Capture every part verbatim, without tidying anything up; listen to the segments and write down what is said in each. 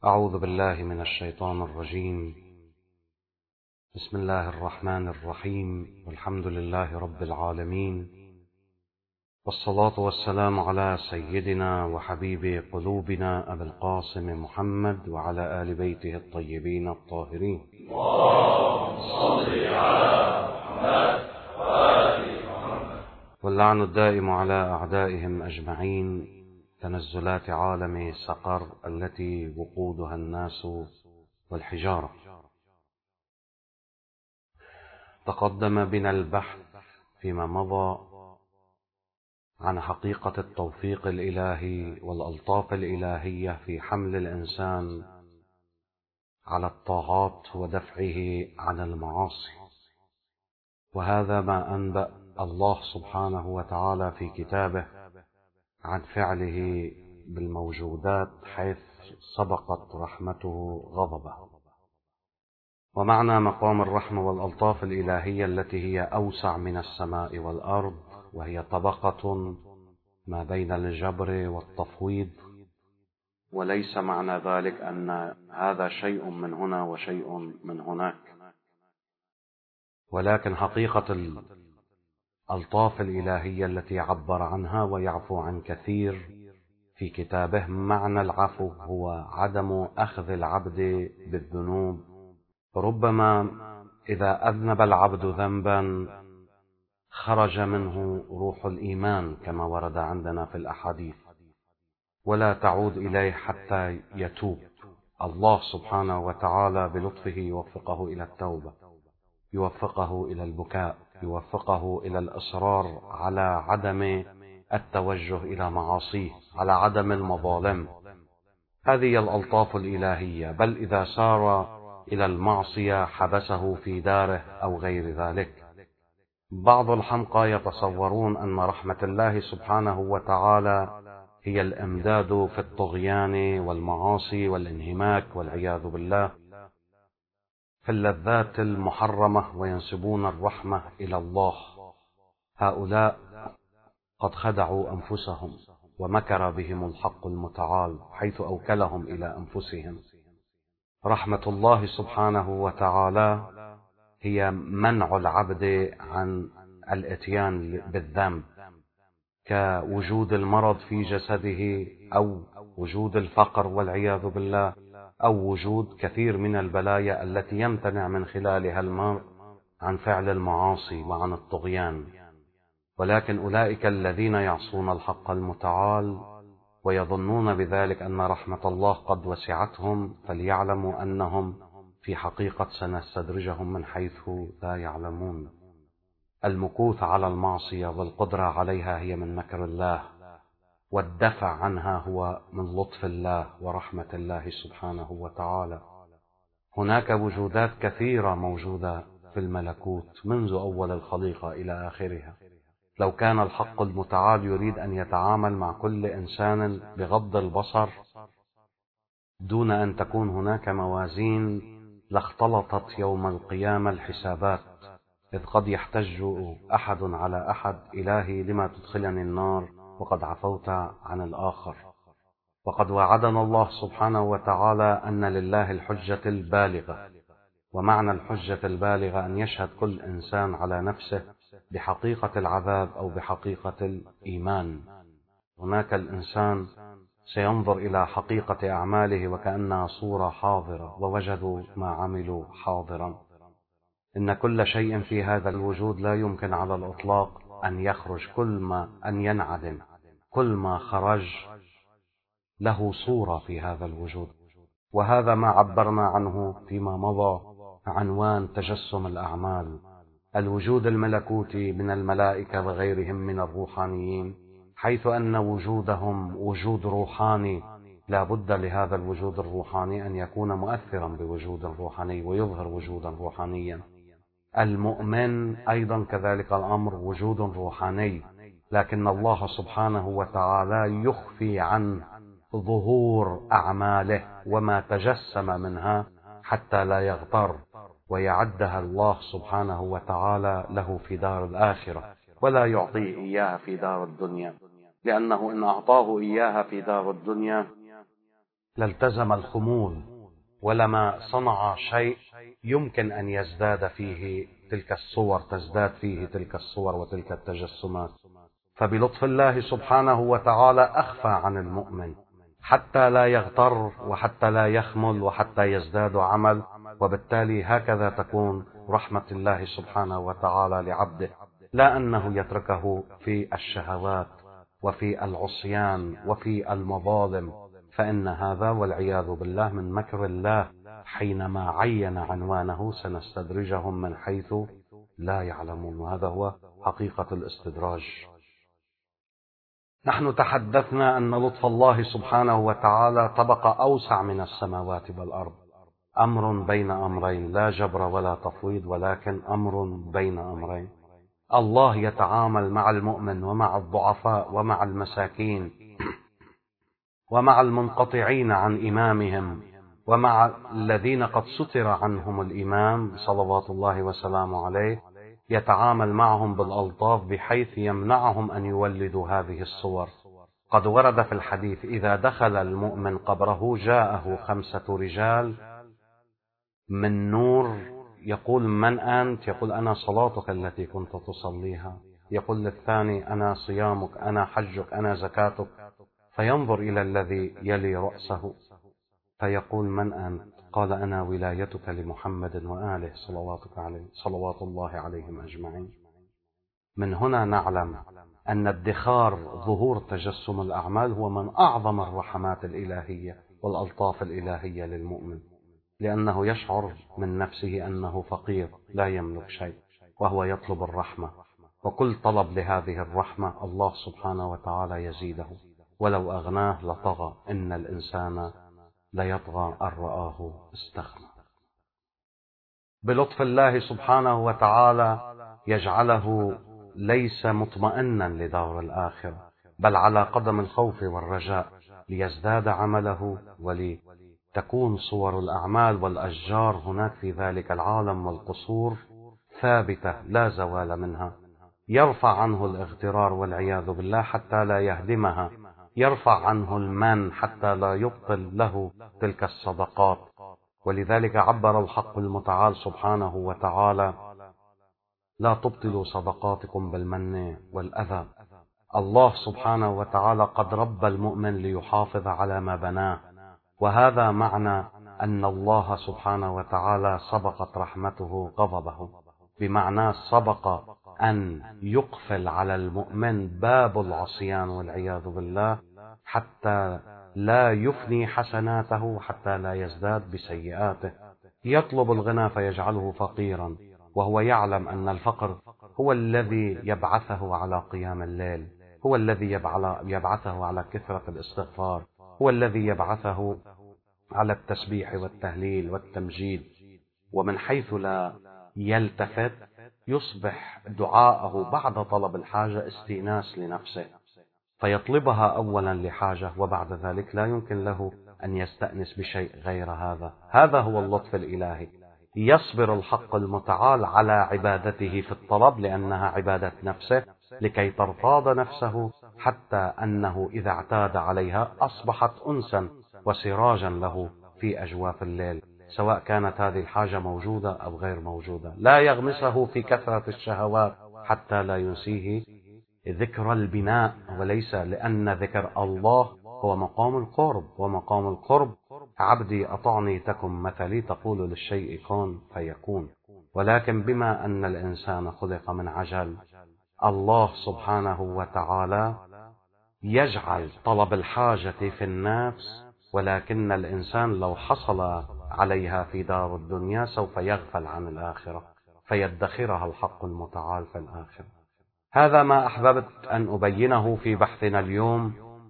أعوذ بالله من الشيطان الرجيم. بسم الله الرحمن الرحيم، والحمد لله رب العالمين، والصلاة والسلام على سيدنا وحبيب قلوبنا أبي القاسم محمد وعلى آل بيته الطيبين الطاهرين. اللهم صل على محمد وآل محمد. واللعن الدائم على أعدائهم أجمعين. تنزلات عالم سقر التي وقودها الناس والحجارة. تقدم بنا البحث فيما مضى عن حقيقة التوفيق الإلهي والألطاف الإلهية في حمل الإنسان على الطاعات ودفعه عن المعاصي، وهذا ما أنبأ الله سبحانه وتعالى في كتابه عن فعله بالموجودات، حيث سبقت رحمته غضبه. ومعنى مقام الرحمة والألطاف الإلهية التي هي أوسع من السماء والأرض، وهي طبقة ما بين الجبر والتفويض، وليس معنى ذلك أن هذا شيء من هنا وشيء من هناك، ولكن حقيقة الألطاف الإلهية التي عبر عنها ويعفو عن كثير في كتابه. معنى العفو هو عدم أخذ العبد بالذنوب. ربما إذا أذنب العبد ذنبا خرج منه روح الإيمان كما ورد عندنا في الأحاديث، ولا تعود إليه حتى يتوب. الله سبحانه وتعالى بلطفه يوفقه إلى التوبة، يوفقه إلى البكاء، يوفقه إلى الإصرار على عدم التوجه إلى معاصيه، على عدم المظالم. هذه الألطاف الإلهية. بل إذا سار إلى المعصية حبسه في داره أو غير ذلك. بعض الحمقى يتصورون أن رحمة الله سبحانه وتعالى هي الإمداد في الطغيان والمعاصي والانهماك والعياذ بالله في اللذات المحرمة، وينسبون الرحمة إلى الله. هؤلاء قد خدعوا أنفسهم، ومكر بهم الحق المتعال حيث أوكلهم إلى أنفسهم. رحمة الله سبحانه وتعالى هي منع العبد عن الاتيان بالذنب، كوجود المرض في جسده، أو وجود الفقر والعياذ بالله، أو وجود كثير من البلايا التي يمتنع من خلالها المرء عن فعل المعاصي وعن الطغيان. ولكن أولئك الذين يعصون الحق المتعال ويظنون بذلك أن رحمة الله قد وسعتهم، فليعلموا أنهم في حقيقة سنستدرجهم من حيث لا يعلمون. المكوث على المعصية والقدرة عليها هي من مكر الله، والدفع عنها هو من لطف الله ورحمة الله سبحانه وتعالى. هناك وجودات كثيرة موجودة في الملكوت منذ أول الخليقة إلى آخرها. لو كان الحق المتعال يريد أن يتعامل مع كل إنسان بغض البصر دون أن تكون هناك موازين، لاختلطت يوم القيامة الحسابات، إذ قد يحتج أحد على أحد: إلهي لما تدخلني النار وقد عفوت عن الآخر. وقد وعدنا الله سبحانه وتعالى أن لله الحجة البالغة، ومعنى الحجة البالغة أن يشهد كل إنسان على نفسه بحقيقة العذاب أو بحقيقة الإيمان. هناك الإنسان سينظر إلى حقيقة أعماله وكأنها صورة حاضرة، ووجدوا ما عملوا حاضرا. إن كل شيء في هذا الوجود لا يمكن على الإطلاق أن يخرج، كل ما أن ينعدم، كل ما خرج له صورة في هذا الوجود. وهذا ما عبرنا عنه فيما مضى عنوان تجسم الأعمال. الوجود الملكوتي من الملائكة وغيرهم من الروحانيين، حيث أن وجودهم وجود روحاني، لا بد لهذا الوجود الروحاني أن يكون مؤثرا بوجود روحاني ويظهر وجودا روحانيا. المؤمن أيضا كذلك الأمر وجود روحاني، لكن الله سبحانه وتعالى يخفي عن ظهور أعماله وما تجسم منها حتى لا يغتر، ويعدها الله سبحانه وتعالى له في دار الآخرة، ولا يعطيه إياها في دار الدنيا، لأنه إن أعطاه إياها في دار الدنيا لالتزم الخمول، ولما صنع شيء يمكن أن يزداد فيه تلك الصور، تزداد فيه تلك الصور وتلك التجسمات. فبلطف الله سبحانه وتعالى أخفى عن المؤمن حتى لا يغتر وحتى لا يخمل وحتى يزداد عمل. وبالتالي هكذا تكون رحمة الله سبحانه وتعالى لعبده، لا أنه يتركه في الشهوات وفي العصيان وفي المظالم، فإن هذا والعياذ بالله من مكر الله حينما عين عنوانه سنستدرجهم من حيث لا يعلمون. وهذا هو حقيقة الاستدراج. نحن تحدثنا أن لطف الله سبحانه وتعالى طبقة أوسع من السماوات والأرض، أمر بين أمرين، لا جبر ولا تفويض، ولكن أمر بين أمرين. الله يتعامل مع المؤمن ومع الضعفاء ومع المساكين ومع المنقطعين عن إمامهم ومع الذين قد ستر عنهم الإمام صلوات الله وسلامه عليه، يتعامل معهم بالألطاف بحيث يمنعهم أن يولدوا هذه الصور. قد ورد في الحديث: إذا دخل المؤمن قبره جاءه خمسة رجال من نور، يقول: من أنت؟ يقول: أنا صلاتك التي كنت تصليها. يقول للثاني: أنا صيامك، أنا حجك، أنا زكاتك. فينظر إلى الذي يلي رأسه فيقول: من أنت؟ قال: أنا ولايتك لمحمد وآله صلواتك عليه صلوات الله عليهم أجمعين. من هنا نعلم أن ادخار ظهور تجسم الأعمال هو من أعظم الرحمات الإلهية والألطاف الإلهية للمؤمن، لأنه يشعر من نفسه أنه فقير لا يملك شيء، وهو يطلب الرحمة، وكل طلب لهذه الرحمة الله سبحانه وتعالى يزيده، ولو أغناه لطغى، إن الإنسان ليطغى أن رآه استغنى. بلطف الله سبحانه وتعالى يجعله ليس مطمئنا لدار الآخرة، بل على قدم الخوف والرجاء، ليزداد عمله ولتكون صور الأعمال والأشجار هناك في ذلك العالم والقصور ثابتة لا زوال منها. يرفع عنه الاغترار والعياذ بالله حتى لا يهدمها، يرفع عنه المن حتى لا يبطل له تلك الصدقات. ولذلك عبر الحق المتعال سبحانه وتعالى: لا تبطلوا صدقاتكم بالمن والأذى. الله سبحانه وتعالى قد ربى المؤمن ليحافظ على ما بناه، وهذا معنى أن الله سبحانه وتعالى سبقت رحمته غضبه، بمعنى سبق أن يقفل على المؤمن باب العصيان والعياذ بالله حتى لا يفني حسناته، حتى لا يزداد بسيئاته. يطلب الغنى فيجعله فقيرا، وهو يعلم أن الفقر هو الذي يبعثه على قيام الليل، هو الذي يبعثه على كثرة الاستغفار، هو الذي يبعثه على التسبيح والتهليل والتمجيد. ومن حيث لا يلتفت يصبح دعاءه بعد طلب الحاجة استئناس لنفسه، فيطلبها أولا لحاجة، وبعد ذلك لا يمكن له أن يستأنس بشيء غير هذا. هذا هو اللطف الإلهي. يصبر الحق المتعال على عبادته في الطلب لأنها عبادة نفسه، لكي ترتاض نفسه، حتى أنه إذا اعتاد عليها أصبحت أنسا وسراجا له في أجواف الليل، سواء كانت هذه الحاجة موجودة أو غير موجودة. لا يغمسه في كثرة الشهوات حتى لا ينسيه ذكر البناء، وليس لأن ذكر الله هو مقام القرب، ومقام القرب: عبدي أطعني تكن مثلي، تقول للشيء كن فيكون. ولكن بما أن الإنسان خلق من عجل، الله سبحانه وتعالى يجعل طلب الحاجة في النفس، ولكن الإنسان لو حصل عليها في دار الدنيا سوف يغفل عن الآخرة، فيدخرها الحق المتعال في الآخرة. هذا ما أحببت أن أبينه في بحثنا اليوم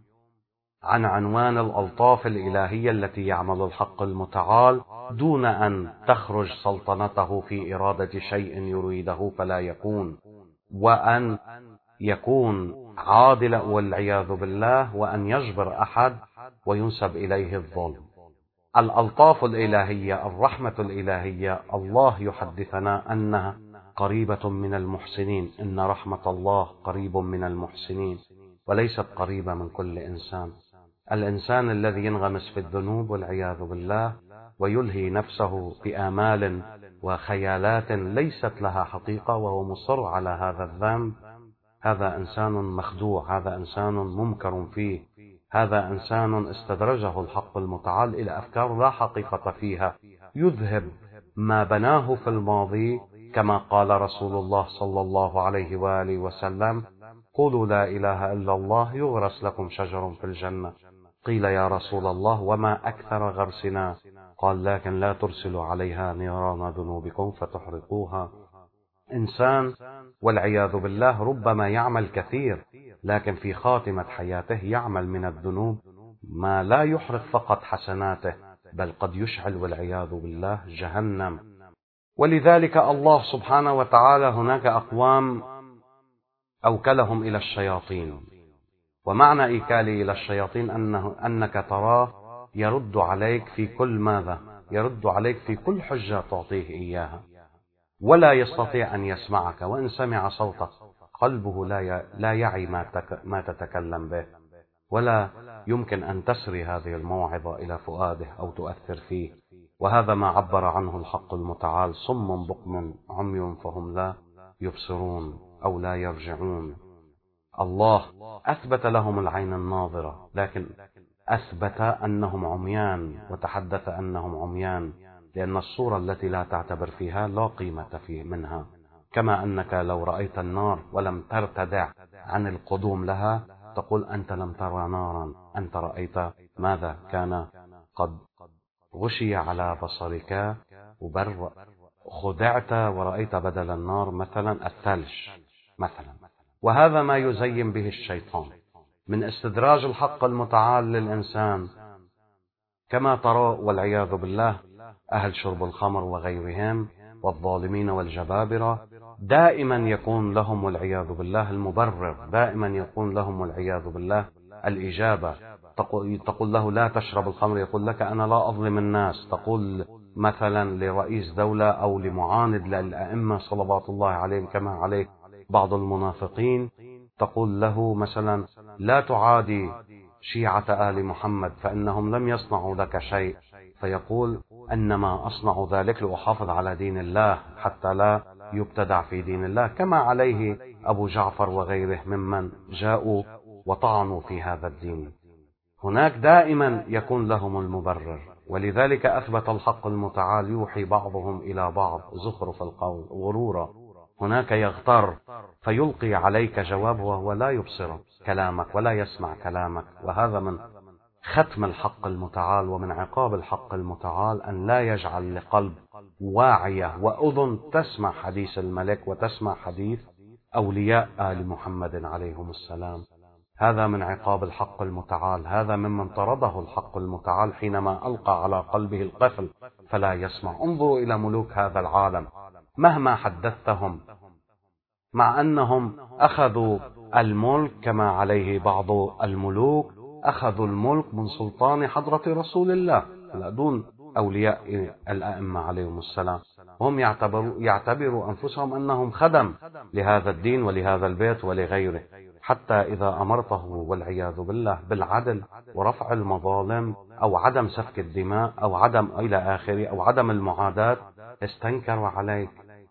عن عنوان الألطاف الإلهية التي يعمل الحق المتعال دون أن تخرج سلطنته في إرادة شيء يريده فلا يكون، وأن يكون عادلا والعياذ بالله، وأن يجبر أحد وينسب إليه الظلم. الألطاف الإلهية، الرحمة الإلهية، الله يحدثنا أنها قريبة من المحسنين، إن رحمة الله قريب من المحسنين، وليست قريبة من كل إنسان. الإنسان الذي ينغمس في الذنوب والعياذ بالله ويلهي نفسه بآمال وخيالات ليست لها حقيقة وهو مصر على هذا الذنب، هذا إنسان مخدوع، هذا إنسان ممكر فيه، هذا إنسان استدرجه الحق المتعال إلى أفكار لا حقيقة فيها، يذهب ما بناه في الماضي، كما قال رسول الله صلى الله عليه وآله وسلم: قولوا لا إله إلا الله يغرس لكم شجر في الجنة. قيل يا رسول الله وما أكثر غرسنا؟ قال: لكن لا ترسلوا عليها نيران ذنوبكم فتحرقوها. إنسان والعياذ بالله ربما يعمل كثير، لكن في خاتمة حياته يعمل من الذنوب ما لا يحرق فقط حسناته، بل قد يشعل والعياذ بالله جهنم. ولذلك الله سبحانه وتعالى هناك أقوام أوكلهم إلى الشياطين، ومعنى إيكالي إلى الشياطين أنه أنك تراه يرد عليك في كل ماذا؟ يرد عليك في كل حجة تعطيه إياها، ولا يستطيع أن يسمعك، وإن سمع صوتك قلبه لا لا يعي ما ما تتكلم به، ولا يمكن أن تسري هذه الموعظة إلى فؤاده أو تؤثر فيه. وهذا ما عبر عنه الحق المتعال: صم بكم عمي فهم لا يبصرون أو لا يرجعون. الله أثبت لهم العين الناظرة، لكن أثبت أنهم عميان، وتحدث أنهم عميان لأن الصورة التي لا تعتبر فيها لا قيمة فيه منها. كما أنك لو رأيت النار ولم ترتدع عن القدوم لها تقول أنت لم ترى نارا، أنت رأيت ماذا كان قد غشي على بصرك وبر خدعت ورأيت بدل النار مثلا الثلج مثلا. وهذا ما يزين به الشيطان من استدراج الحق المتعال للإنسان. كما ترى والعياذ بالله أهل شرب الخمر وغيرهم والظالمين والجبابرة دائما يكون لهم والعياذ بالله المبرر، دائما يكون لهم والعياذ بالله الإجابة. تقول, تقول له لا تشرب الخمر، يقول لك أنا لا أظلم الناس. تقول مثلا لرئيس دولة أو لمعاند للأئمة صلوات الله عليهم كما عليه بعض المنافقين، تقول له مثلا لا تعادي شيعة آل محمد فإنهم لم يصنعوا لك شيء، فيقول أنما أصنع ذلك لأحافظ على دين الله حتى لا يبتدع في دين الله، كما عليه أبو جعفر وغيره ممن جاءوا وطعنوا في هذا الدين. هناك دائما يكون لهم المبرر، ولذلك أثبت الحق المتعال يوحي بعضهم إلى بعض زخرف القول غرورا. هناك يغتر فيلقي عليك جواب وهو لا يبصر كلامك ولا يسمع كلامك. وهذا من ختم الحق المتعال ومن عقاب الحق المتعال أن لا يجعل لقلب واعية وأذن تسمع حديث الملك وتسمع حديث أولياء آل محمد عليهم السلام. هذا من عقاب الحق المتعال، هذا ممن طرده الحق المتعال حينما ألقى على قلبه القفل فلا يسمع. انظروا إلى ملوك هذا العالم مهما حدثتهم، مع أنهم أخذوا الملك كما عليه بعض الملوك، أخذوا الملك من سلطان حضرة رسول الله لا دون أولياء الأئمة عليهم السلام، هم يعتبروا, يعتبروا أنفسهم أنهم خدم لهذا الدين ولهذا البيت ولغيره، حتى إذا أمرته والعياذ بالله بالعدل ورفع المظالم أو عدم سفك الدماء أو عدم إلى آخره أو عدم المعاداة استنكر عليك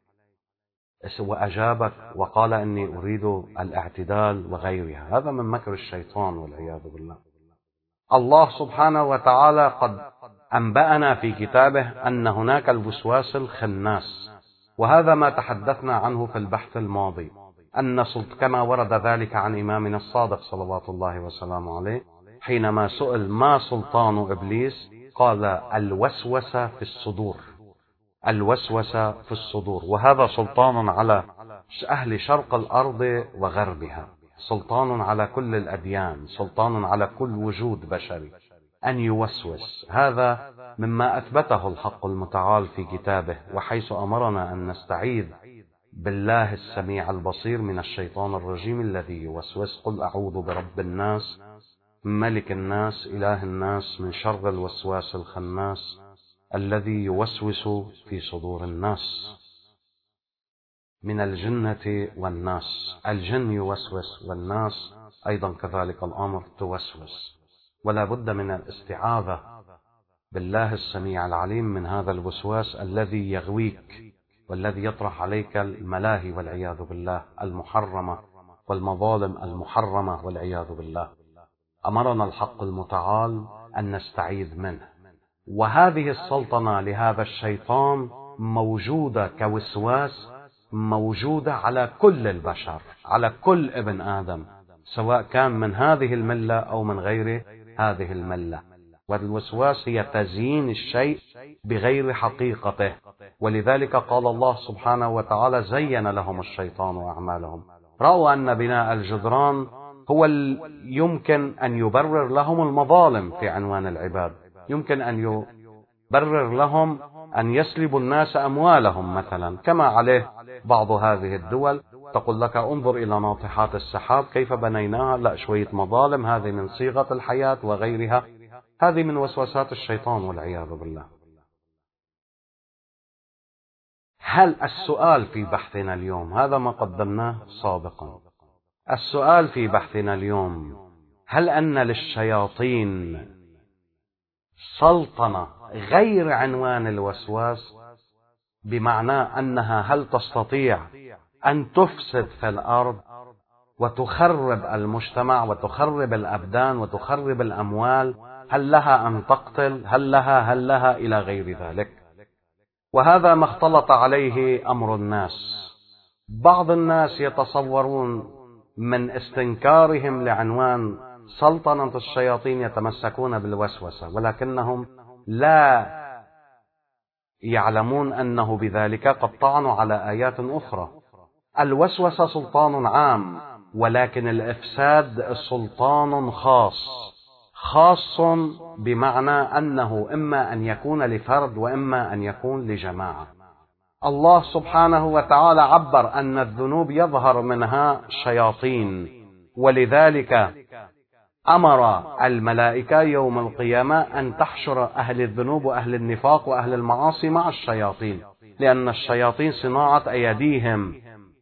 وأجابك وقال إني أريد الاعتدال وغيرها. هذا من مكر الشيطان والعياذ بالله. الله سبحانه وتعالى قد أنبأنا في كتابه أن هناك الوسواس الخناس، وهذا ما تحدثنا عنه في البحث الماضي، أن كما ورد ذلك عن إمامنا الصادق صلوات الله وسلامه عليه حينما سئل ما سلطان إبليس قال الوسوسة في الصدور، الوسوسة في الصدور، وهذا سلطان على أهل شرق الأرض وغربها، سلطان على كل الأديان، سلطان على كل وجود بشري أن يوسوس. هذا مما أثبته الحق المتعال في كتابه، وحيث أمرنا أن نستعيذ بالله السميع البصير من الشيطان الرجيم الذي يوسوس. قل أعوذ برب الناس ملك الناس إله الناس من شر الوسواس الخناس الذي يوسوس في صدور الناس من الجنة والناس. الجن يوسوس والناس أيضا كذلك الأمر توسوس. ولا بد من الاستعاذة بالله السميع العليم من هذا الوسواس الذي يغويك والذي يطرح عليك الملاهي والعياذ بالله المحرمة والمظالم المحرمة والعياذ بالله. أمرنا الحق المتعال أن نستعيذ منه، وهذه السلطنة لهذا الشيطان موجودة كوسواس، موجودة على كل البشر، على كل ابن آدم، سواء كان من هذه الملة أو من غير هذه الملة. والوسواس هي تزيين الشيء بغير حقيقته، ولذلك قال الله سبحانه وتعالى: زين لهم الشيطان أعمالهم. رأوا أن بناء الجدران هو يمكن أن يبرر لهم المظالم في عنوان العباد، يمكن أن يبرر لهم أن يسلبوا الناس أموالهم مثلا، كما عليه بعض هذه الدول تقول لك: انظر إلى ناطحات السحاب كيف بنيناها، لا شوية مظالم، هذه من صيغة الحياة وغيرها. هذه من وسوسات الشيطان والعياذ بالله. هل السؤال في بحثنا اليوم، هذا ما قدمناه سابقا، السؤال في بحثنا اليوم: هل أن للشياطين سلطنة غير عنوان الوسواس؟ بمعنى أنها هل تستطيع أن تفسد في الأرض وتخرب المجتمع وتخرب الأبدان وتخرب الأموال؟ هل لها أن تقتل؟ هل لها هل لها إلى غير ذلك؟ وهذا ما اختلط عليه أمر الناس. بعض الناس يتصورون من استنكارهم لعنوان سلطنة الشياطين يتمسكون بالوسوسة، ولكنهم لا يعلمون أنه بذلك قد طعنوا على آيات أخرى. الوسوسة سلطان عام، ولكن الإفساد سلطان خاص، خاص بمعنى أنه إما أن يكون لفرد وإما أن يكون لجماعة. الله سبحانه وتعالى عبر أن الذنوب يظهر منها شياطين، ولذلك أمر الملائكة يوم القيامة أن تحشر أهل الذنوب وأهل النفاق وأهل المعاصي مع الشياطين، لأن الشياطين صناعة أيديهم.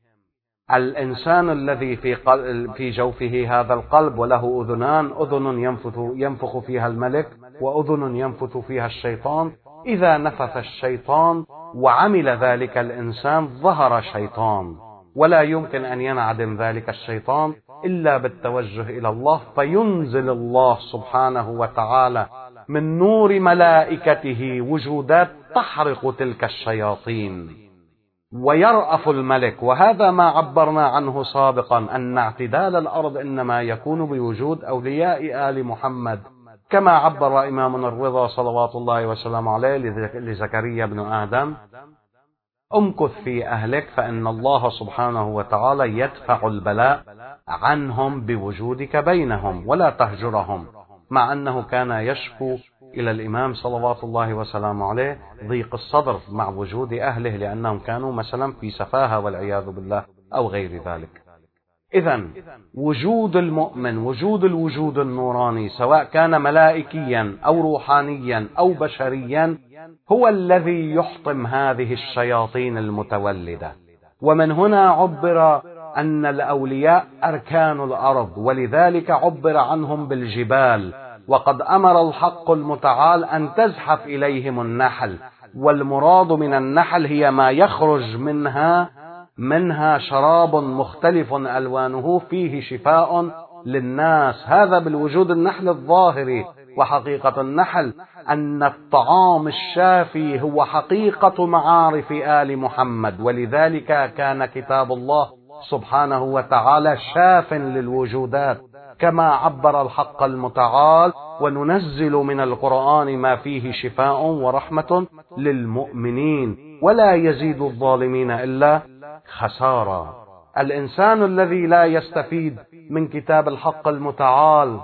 الإنسان الذي في في جوفه هذا القلب وله أذنان، أذن ينفث ينفخ فيها الملك وأذن ينفث فيها الشيطان، إذا نفث الشيطان وعمل ذلك الإنسان ظهر شيطان، ولا يمكن أن ينعدم ذلك الشيطان إلا بالتوجه إلى الله، فينزل الله سبحانه وتعالى من نور ملائكته وجودات تحرق تلك الشياطين، ويرأف الملك. وهذا ما عبرنا عنه سابقا، أن اعتدال الأرض إنما يكون بوجود أولياء آل محمد، كما عبر إمامنا الرضا صلوات الله وسلامه عليه لزكريا بن آدم: امكث في أهلك فإن الله سبحانه وتعالى يدفع البلاء عنهم بوجودك بينهم ولا تهجرهم، مع أنه كان يشكو إلى الإمام صلوات الله وسلامه عليه ضيق الصدر مع وجود أهله، لأنهم كانوا مثلا في سفاهة والعياذ بالله أو غير ذلك. إذن وجود المؤمن، وجود الوجود النوراني، سواء كان ملائكيا أو روحانيا أو بشريا، هو الذي يحطم هذه الشياطين المتولدة. ومن هنا عبر أن الأولياء أركان الأرض، ولذلك عبر عنهم بالجبال. وقد أمر الحق المتعال أن تزحف إليهم النحل، والمراد من النحل هي ما يخرج منها منها شراب مختلف ألوانه فيه شفاء للناس. هذا بالوجود النحل الظاهري. وحقيقة النحل أن الطعام الشافي هو حقيقة معارف آل محمد، ولذلك كان كتاب الله سبحانه وتعالى شاف للوجودات، كما عبر الحق المتعال: وننزل من القرآن ما فيه شفاء ورحمة للمؤمنين ولا يزيد الظالمين إلا خسارة. الإنسان الذي لا يستفيد من كتاب الحق المتعال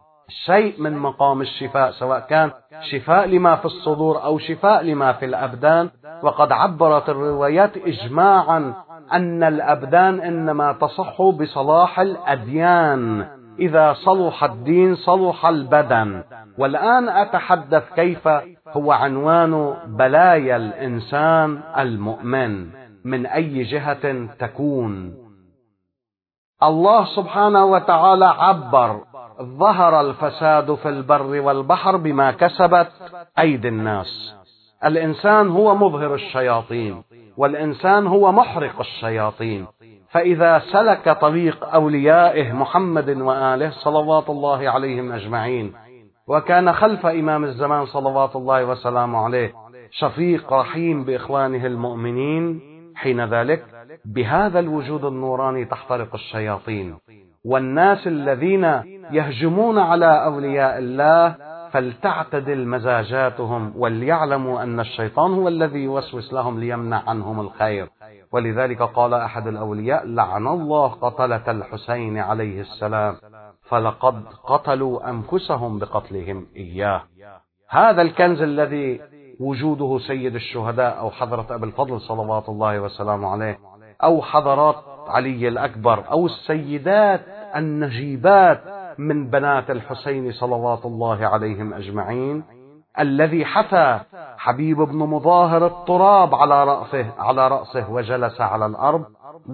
شيء من مقام الشفاء، سواء كان شفاء لما في الصدور أو شفاء لما في الأبدان، وقد عبرت الروايات إجماعا أن الأبدان إنما تصح بصلاح الأديان، إذا صلح الدين صلح البدن. والآن أتحدث كيف هو عنوان بلايا الإنسان المؤمن من أي جهة تكون. الله سبحانه وتعالى عبر ظهر الفساد في البر والبحر بما كسبت أيدي الناس. الإنسان هو مظهر الشياطين، والإنسان هو محرق الشياطين. فإذا سلك طريق أوليائه محمد وآله صلوات الله عليهم أجمعين، وكان خلف إمام الزمان صلوات الله وسلامه عليه شفيق رحيم بإخوانه المؤمنين، حين ذلك بهذا الوجود النوراني تحترق الشياطين. والناس الذين يهجمون على أولياء الله فلتعتدل مزاجاتهم، وليعلموا أن الشيطان هو الذي يوسوس لهم ليمنع عنهم الخير. ولذلك قال أحد الأولياء: لعن الله قتلة الحسين عليه السلام، فلقد قتلوا أنفسهم بقتلهم إياه. هذا الكنز الذي وجوده سيد الشهداء أو حضرة أبي الفضل صلوات الله وسلامه عليه، أو حضرات علي الأكبر، أو السيدات النجيبات من بنات الحسين صلوات الله عليهم أجمعين، الذي حثى حبيب بن مظاهر التراب على رأسه على رأسه وجلس على الأرض،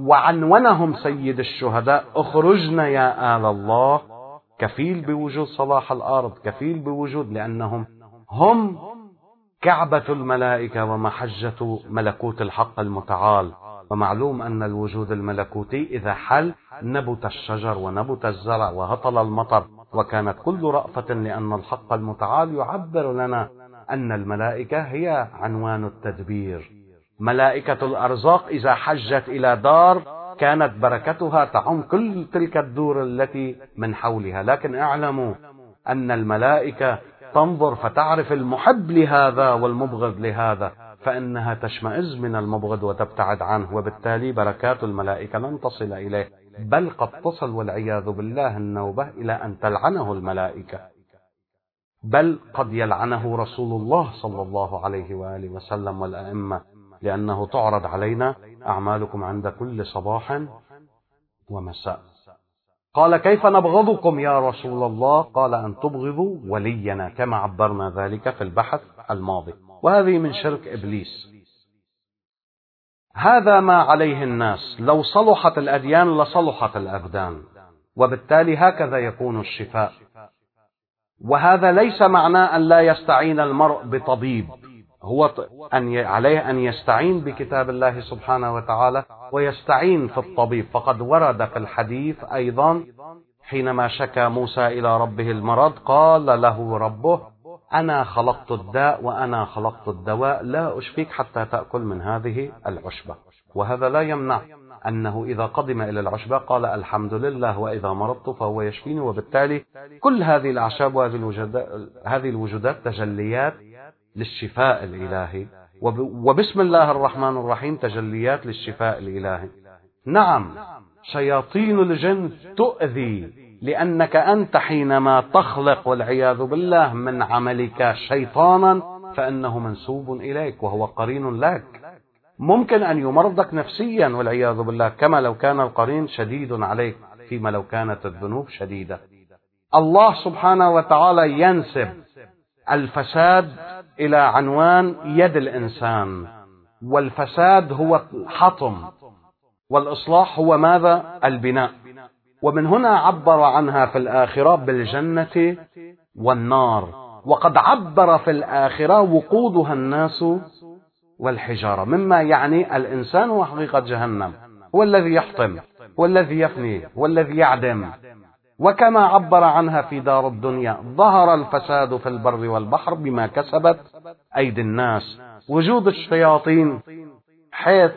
وعنونهم سيد الشهداء: اخرجنا يا آل الله، كفيل بوجود صلاح الأرض، كفيل بوجود، لأنهم هم كعبة الملائكة ومحجة ملكوت الحق المتعال. ومعلوم أن الوجود الملكوتي إذا حل نبت الشجر ونبت الزرع وهطل المطر، وكانت كل رأفة، لأن الحق المتعال يعبر لنا أن الملائكة هي عنوان التدبير. ملائكة الأرزاق إذا حجت إلى دار كانت بركتها تعم كل تلك الدور التي من حولها. لكن اعلموا أن الملائكة تنظر فتعرف المحب لهذا والمبغض لهذا، فإنها تشمئز من المبغض وتبتعد عنه، وبالتالي بركات الملائكة لن تصل إليه، بل قد تصل والعياذ بالله النوبة إلى أن تلعنه الملائكة، بل قد يلعنه رسول الله صلى الله عليه وآله وسلم والأئمة، لأنه تعرض علينا أعمالكم عند كل صباح ومساء. قال: كيف نبغضكم يا رسول الله؟ قال: أن تبغضوا ولينا، كما عبرنا ذلك في البحث الماضي، وهذه من شرك إبليس. هذا ما عليه الناس، لو صلحت الأديان لصلحت الأبدان، وبالتالي هكذا يكون الشفاء. وهذا ليس معناه أن لا يستعين المرء بطبيب، هو أن عليه أن يستعين بكتاب الله سبحانه وتعالى ويستعين في الطبيب. فقد ورد في الحديث أيضا حينما شكى موسى إلى ربه المرض قال له ربه: أنا خلقت الداء وأنا خلقت الدواء، لا أشفيك حتى تأكل من هذه العشبة. وهذا لا يمنع أنه إذا قدم إلى العشبة قال الحمد لله، وإذا مرضت فهو يشفيني. وبالتالي كل هذه الأعشاب وهذه الوجودات, هذه الوجودات تجليات للشفاء الإلهي، وبسم الله الرحمن الرحيم تجليات للشفاء الإلهي. نعم، شياطين الجن تؤذي، لأنك أنت حينما تخلق والعياذ بالله من عملك شيطانا فإنه منسوب إليك وهو قرين لك، ممكن أن يمرضك نفسيا والعياذ بالله، كما لو كان القرين شديد عليك، فيما لو كانت الذنوب شديدة. الله سبحانه وتعالى ينسب الفساد إلى عنوان يد الإنسان، والفساد هو الحطم، والإصلاح هو ماذا؟ البناء. ومن هنا عبر عنها في الآخرة بالجنة والنار، وقد عبر في الآخرة وقودها الناس والحجارة، مما يعني الإنسان وحقيقة جهنم، هو الذي يحطم، هو الذي يفني، هو الذي يعدم. وكما عبر عنها في دار الدنيا: ظهر الفساد في البر والبحر بما كسبت أيدي الناس. وجود الشياطين حيث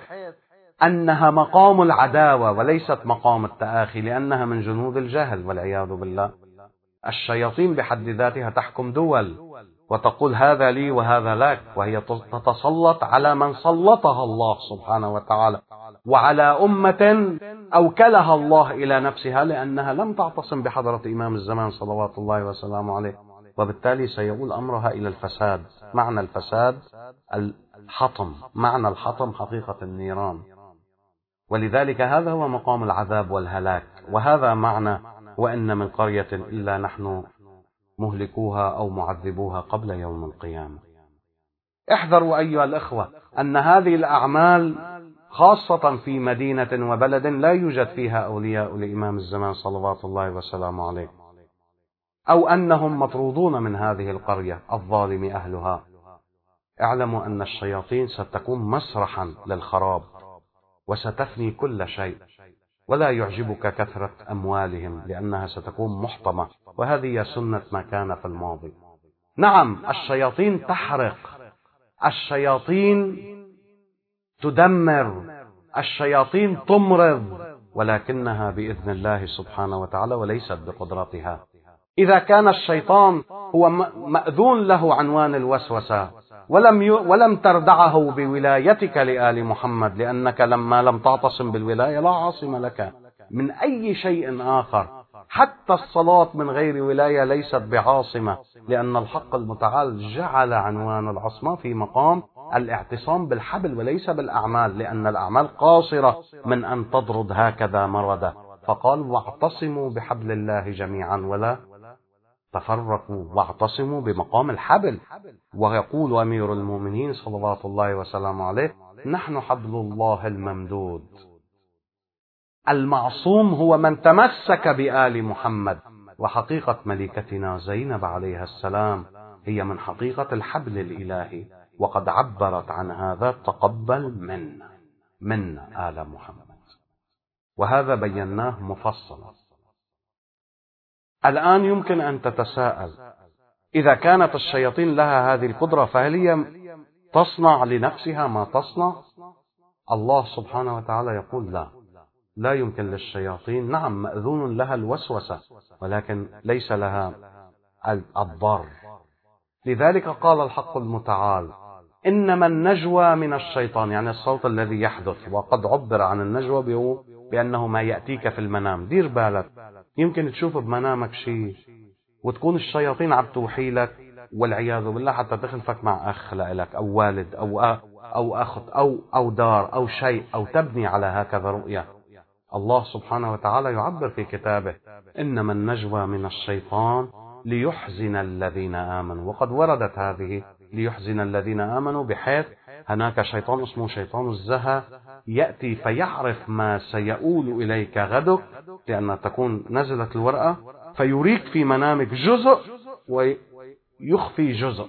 أنها مقام العداوة وليست مقام التآخي، لأنها من جنود الجهل والعياذ بالله. الشياطين بحد ذاتها تحكم دول وتقول هذا لي وهذا لك، وهي تتسلط على من سلطها الله سبحانه وتعالى، وعلى أمة أوكلها الله إلى نفسها، لأنها لم تعتصم بحضرة إمام الزمان صلوات الله وسلامه عليه، وبالتالي سيؤول أمرها إلى الفساد. معنى الفساد الحطم، معنى الحطم حقيقة النيران، ولذلك هذا هو مقام العذاب والهلاك. وهذا معنى وإن من قرية إلا نحن مهلكوها أو معذبوها قبل يوم القيامة. احذروا أيها الإخوة أن هذه الأعمال خاصة في مدينة وبلد لا يوجد فيها أولياء لإمام الزمان صلوات الله وسلامه عليه، أو أنهم مطرودون من هذه القرية الظالم أهلها. اعلموا أن الشياطين ستكون مسرحا للخراب وستفني كل شيء، ولا يعجبك كثرة أموالهم لأنها ستكون محطمة، وهذه سنة ما كان في الماضي. نعم، الشياطين تحرق، الشياطين تدمر، الشياطين تمرض، ولكنها بإذن الله سبحانه وتعالى وليست بقدرتها. إذا كان الشيطان هو مأذون له عنوان الوسوسة ولم ي... ولم تردعه بولايتك لآل محمد، لأنك لما لم تعتصم بالولاية لا عاصم لك من أي شيء آخر. حتى الصلاة من غير ولاية ليست بعاصمة، لأن الحق المتعال جعل عنوان العصمة في مقام الاعتصام بالحبل وليس بالأعمال، لأن الأعمال قاصرة من أن تضرد هكذا مردة. فقال: واعتصموا بحبل الله جميعا ولا تفرقوا، واعتصموا بمقام الحبل. ويقول أمير المؤمنين صلوات الله وسلامه عليه: نحن حبل الله الممدود. المعصوم هو من تمسك بآل محمد. وحقيقة ملكتنا زينب عليها السلام هي من حقيقة الحبل الإلهي، وقد عبرت عن هذا: تقبل منا منا آل محمد. وهذا بيناه مفصلا. الآن يمكن أن تتساءل: إذا كانت الشياطين لها هذه القدرة فهل هي تصنع لنفسها ما تصنع؟ الله سبحانه وتعالى يقول: لا، لا يمكن للشياطين. نعم، مأذون لها الوسوسة، ولكن ليس لها الضر. لذلك قال الحق المتعال: إنما النجوى من الشيطان، يعني الصوت الذي يحدث. وقد عبر عن النجوى بأنه ما يأتيك في المنام. دير بالك، يمكن تشوف بمنامك شيء وتكون الشياطين عم توحي لك والعياذ بالله حتى تخلفك مع أخ لك أو والد أو أو أخت أو أو دار أو شيء، أو تبني على هكذا رؤية. الله سبحانه وتعالى يعبر في كتابه: إنما النجوى من الشيطان ليحزن الذين آمنوا. وقد وردت هذه ليحزن الذين آمنوا، بحيث هناك شيطان اسمه شيطان الزهى يأتي فيعرف ما سيؤول إليك غدك، لأن تكون نزلت الورقة، فيريك في منامك جزء ويخفي جزء.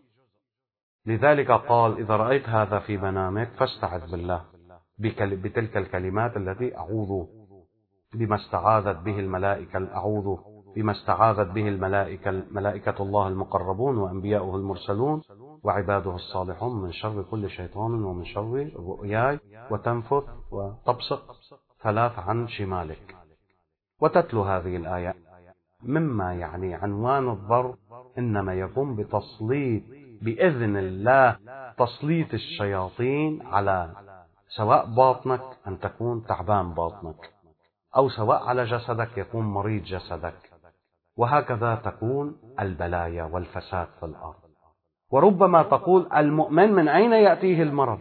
لذلك قال: إذا رأيت هذا في منامك فاستعذ بالله بتلك الكلمات التي أعوذ بما استعاذت به الملائكة أعوذ بما استعاذت به الملائكة ملائكة الله المقربون وأنبياؤه المرسلون وعباده الصالحون من شر كل شيطان ومن شر رؤياي، وتنفث وتبصق ثلاث عن شمالك، وتتلو هذه الآية. مما يعني عنوان الضر إنما يقوم بتسليط بإذن الله تسليط الشياطين على سواء باطنك أن تكون تعبان باطنك، أو سواء على جسدك يكون مريض جسدك، وهكذا تكون البلايا والفساد في الأرض. وربما تقول: المؤمن من أين يأتيه المرض؟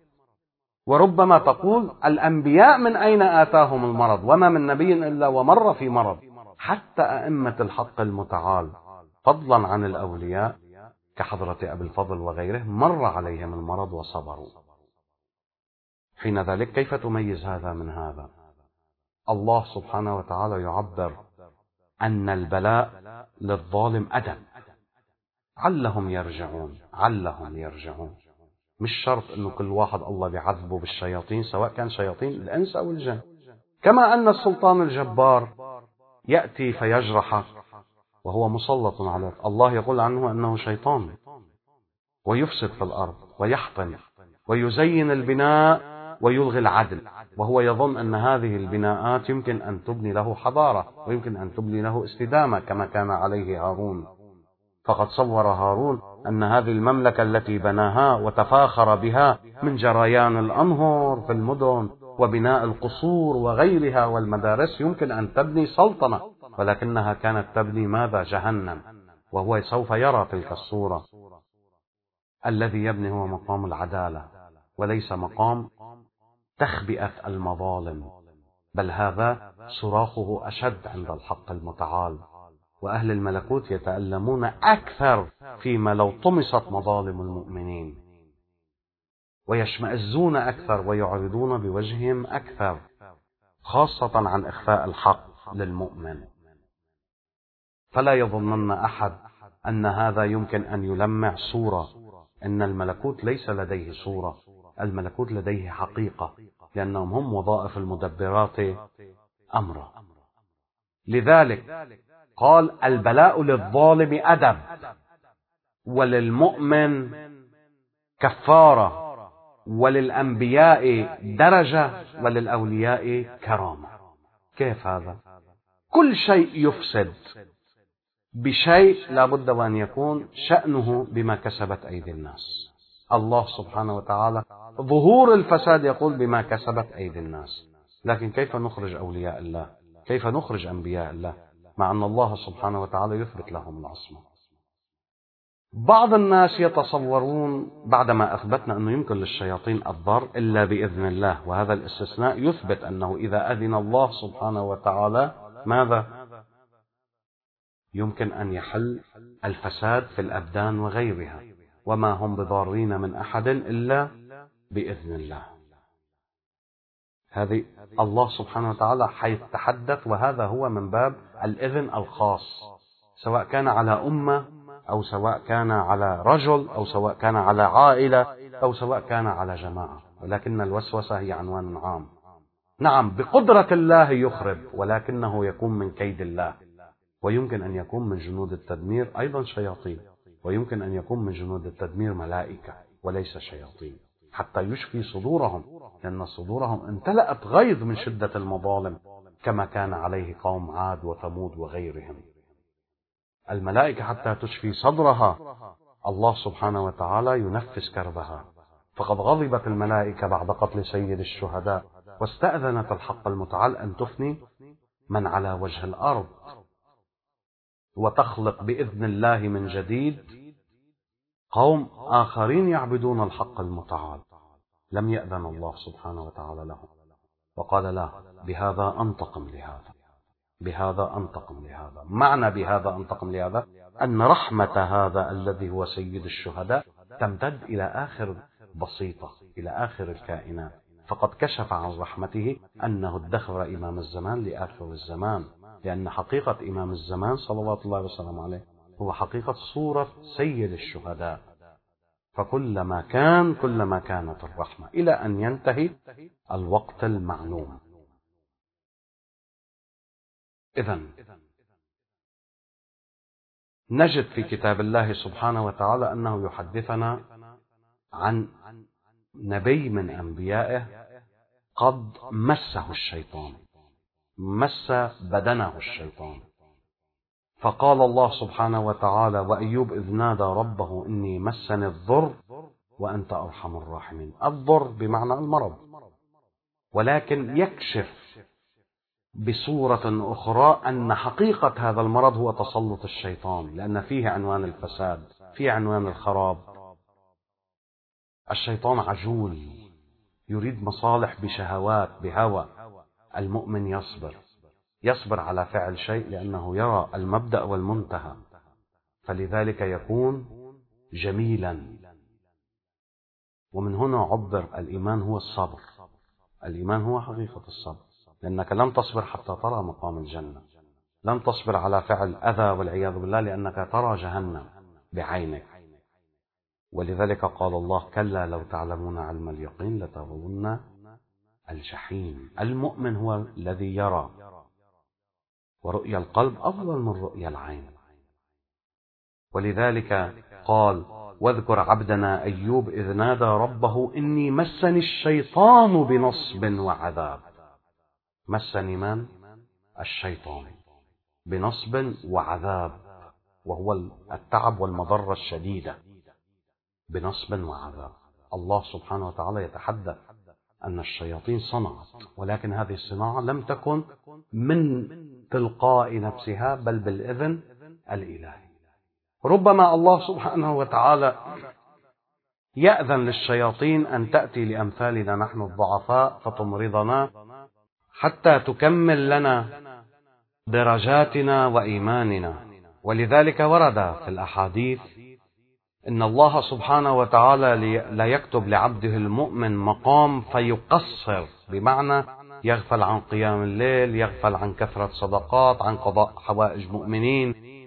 وربما تقول: الأنبياء من أين آتاهم المرض؟ وما من نبي إلا ومر في مرض. حتى أئمة الحق المتعال فضلا عن الأولياء كحضرة أبي الفضل وغيره مر عليهم المرض وصبروا. حين ذلك كيف تميز هذا من هذا؟ الله سبحانه وتعالى يعبر أن البلاء للظالم أدم، علهم يرجعون، علهم يرجعون. مش شرط أنه كل واحد الله بيعذبه بالشياطين، سواء كان شياطين الإنس أو الجن. كما أن السلطان الجبار يأتي فيجرحك وهو مسلط عليك، الله يقول عنه أنه شيطان ويفسد في الأرض ويحطم ويزين البناء ويلغي العدل، وهو يظن أن هذه البناءات يمكن أن تبني له حضارة ويمكن أن تبني له استدامة كما كان عليه هارون. فقد صور هارون أن هذه المملكة التي بناها وتفاخر بها من جريان الأنهر في المدن وبناء القصور وغيرها والمدارس يمكن أن تبني سلطنة، ولكنها كانت تبني ماذا؟ جهنم. وهو سوف يرى تلك الصورة. الذي يبني هو مقام العدالة وليس مقام تخبئة المظالم، بل هذا صراخه أشد عند الحق المتعال. وأهل الملكوت يتألمون أكثر فيما لو طمست مظالم المؤمنين، ويشمئزون أكثر ويعرضون بوجههم أكثر، خاصة عن إخفاء الحق للمؤمن. فلا يظنن أحد أن هذا يمكن أن يلمع صورة. إن الملكوت ليس لديه صورة، الملكوت لديه حقيقة، لأنهم هم وظائف المدبرات أمره. لذلك قال البلاء للظالم أدب، وللمؤمن كفارة، وللأنبياء درجة، وللأولياء كرامة. كيف هذا؟ كل شيء يفسد بشيء لابد وأن يكون شأنه بما كسبت أيدي الناس. الله سبحانه وتعالى ظهور الفساد يقول بما كسبت أيدي الناس. لكن كيف نخرج أولياء الله؟ كيف نخرج أنبياء الله مع أن الله سبحانه وتعالى يثبت لهم العصمة؟ بعض الناس يتصورون بعدما أثبتنا أنه يمكن للشياطين الضر إلا بإذن الله، وهذا الاستثناء يثبت أنه إذا أذن الله سبحانه وتعالى ماذا؟ يمكن أن يحل الفساد في الأبدان وغيرها، وما هم بضارين من أحد إلا بإذن الله. هذه الله سبحانه وتعالى حيث تحدث، وهذا هو من باب الإذن الخاص، سواء كان على أمة أو سواء كان على رجل أو سواء كان على عائلة أو سواء كان على جماعة، ولكن الوسوسة هي عنوان عام. نعم بقدرة الله يخرب، ولكنه يكون من كيد الله، ويمكن أن يكون من جنود التدمير أيضا شياطين، ويمكن أن يكون من جنود التدمير ملائكة وليس شياطين، حتى يشفي صدورهم، لأن صدورهم امتلأت غيظ من شدة المظالم كما كان عليه قوم عاد وثمود وغيرهم. الملائكة حتى تشفي صدرها الله سبحانه وتعالى ينفس كربها، فقد غضبت الملائكة بعد قتل سيد الشهداء، واستأذنت الحق المتعال أن تفني من على وجه الأرض، وتخلق بإذن الله من جديد قوم آخرين يعبدون الحق المتعال. لم يأذن الله سبحانه وتعالى لهم، وقال لا، بهذا أنتقم لهذا، بهذا أنتقم لهذا. معنى بهذا أنتقم لهذا أن رحمة هذا الذي هو سيد الشهداء تمتد إلى آخر بسيطة، إلى آخر الكائنات، فقد كشف عن رحمته أنه ادخر إمام الزمان لآخر الزمان، لأن حقيقة إمام الزمان صلوات الله وسلامه عليه هو حقيقة صورة سيد الشهداء. فكلما كان كلما كانت الرحمة إلى أن ينتهي الوقت المعلوم. إذن نجد في كتاب الله سبحانه وتعالى أنه يحدثنا عن نبي من أنبيائه قد مسه الشيطان، مس بدنه الشيطان، فقال الله سبحانه وتعالى وأيوب إذ نادى ربه إني مسني الضر وأنت أرحم الراحمين. الضر بمعنى المرض، ولكن يكشف بصورة أخرى أن حقيقة هذا المرض هو تسلط الشيطان، لأن فيه عنوان الفساد، فيه عنوان الخراب. الشيطان عجول يريد مصالح بشهوات بهوى. المؤمن يصبر، يصبر على فعل شيء لأنه يرى المبدأ والمنتهى، فلذلك يكون جميلا. ومن هنا عبر الإيمان هو الصبر. الإيمان هو حقيقة الصبر، لأنك لن تصبر حتى ترى مقام الجنة، لن تصبر على فعل أذى والعياذ بالله لأنك ترى جهنم بعينك. ولذلك قال الله كلا لو تعلمون علم اليقين لترون الجحيم. المؤمن هو الذي يرى، ورؤيا القلب أفضل من رؤيا العين. ولذلك قال واذكر عبدنا أيوب إذ نادى ربه إني مسني الشيطان بنصب وعذاب. مسني من؟ الشيطان بنصب وعذاب، وهو التعب والمضرة الشديدة، بنصب وعذاب. الله سبحانه وتعالى يتحدث أن الشياطين صنعت، ولكن هذه الصناعة لم تكن من تلقاء نفسها بل بالإذن الإلهي. ربما الله سبحانه وتعالى يأذن للشياطين أن تأتي لأمثالنا نحن الضعفاء فتمرضنا حتى تكمل لنا درجاتنا وإيماننا. ولذلك ورد في الأحاديث إن الله سبحانه وتعالى لا يكتب لعبده المؤمن مقام فيقصر، بمعنى يغفل عن قيام الليل، يغفل عن كثرة صدقات، عن قضاء حوائج مؤمنين،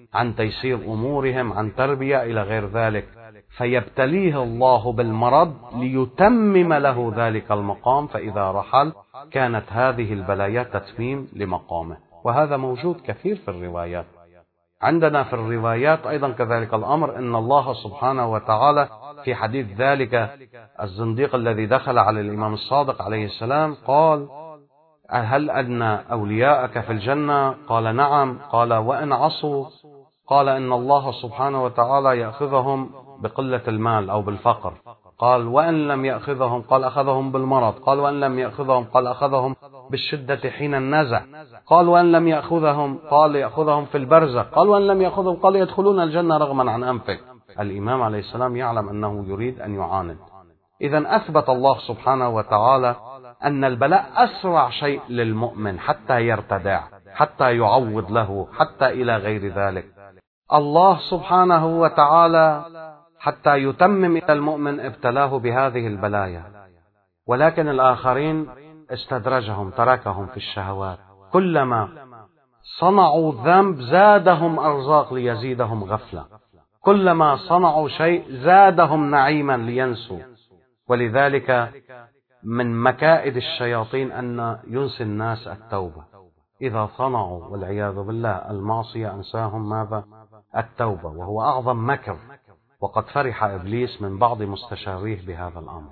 عن تيسير أمورهم، عن تربية إلى غير ذلك، فيبتليه الله بالمرض ليتمم له ذلك المقام، فإذا رحل كانت هذه البلايا تتميم لمقامه. وهذا موجود كثير في الروايات. عندنا في الروايات أيضا كذلك الأمر، إن الله سبحانه وتعالى في حديث ذلك الزنديق الذي دخل على الإمام الصادق عليه السلام قال: هل أن أولياءك في الجنة؟ قال: نعم. قال: وإن عصوا؟ قال: إن الله سبحانه وتعالى يأخذهم بقلة المال أو بالفقر. قال: وإن لم يأخذهم؟ قال: أخذهم بالمرض. قال: وإن لم يأخذهم؟ قال: أخذهم بالشدة حين النزع. قال: وإن لم يأخذهم؟ قال: يأخذهم في البرزخ. قال: وإن لم يأخذهم؟ قال: يدخلون الجنة رغما عن أنفك. الإمام عليه السلام يعلم أنه يريد أن يعاند. إذن أثبت الله سبحانه وتعالى أن البلاء أسرع شيء للمؤمن حتى يرتدع، حتى يعوض له، حتى إلى غير ذلك. الله سبحانه وتعالى حتى يتمم إلى المؤمن ابتلاه بهذه البلايا، ولكن الآخرين استدرجهم، تركهم في الشهوات. كلما صنعوا ذنب زادهم أرزاق ليزيدهم غفلة، كلما صنعوا شيء زادهم نعيما لينسوا. ولذلك من مكائد الشياطين أن ينسي الناس التوبة. إذا صنعوا والعياذ بالله المعصية أنساهم ماذا؟ التوبة، وهو أعظم مكر. وقد فرح إبليس من بعض مستشاريه بهذا الأمر.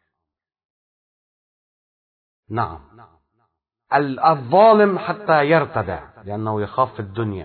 نعم، الظالم حتى يرتدع لأنه يخاف في الدنيا،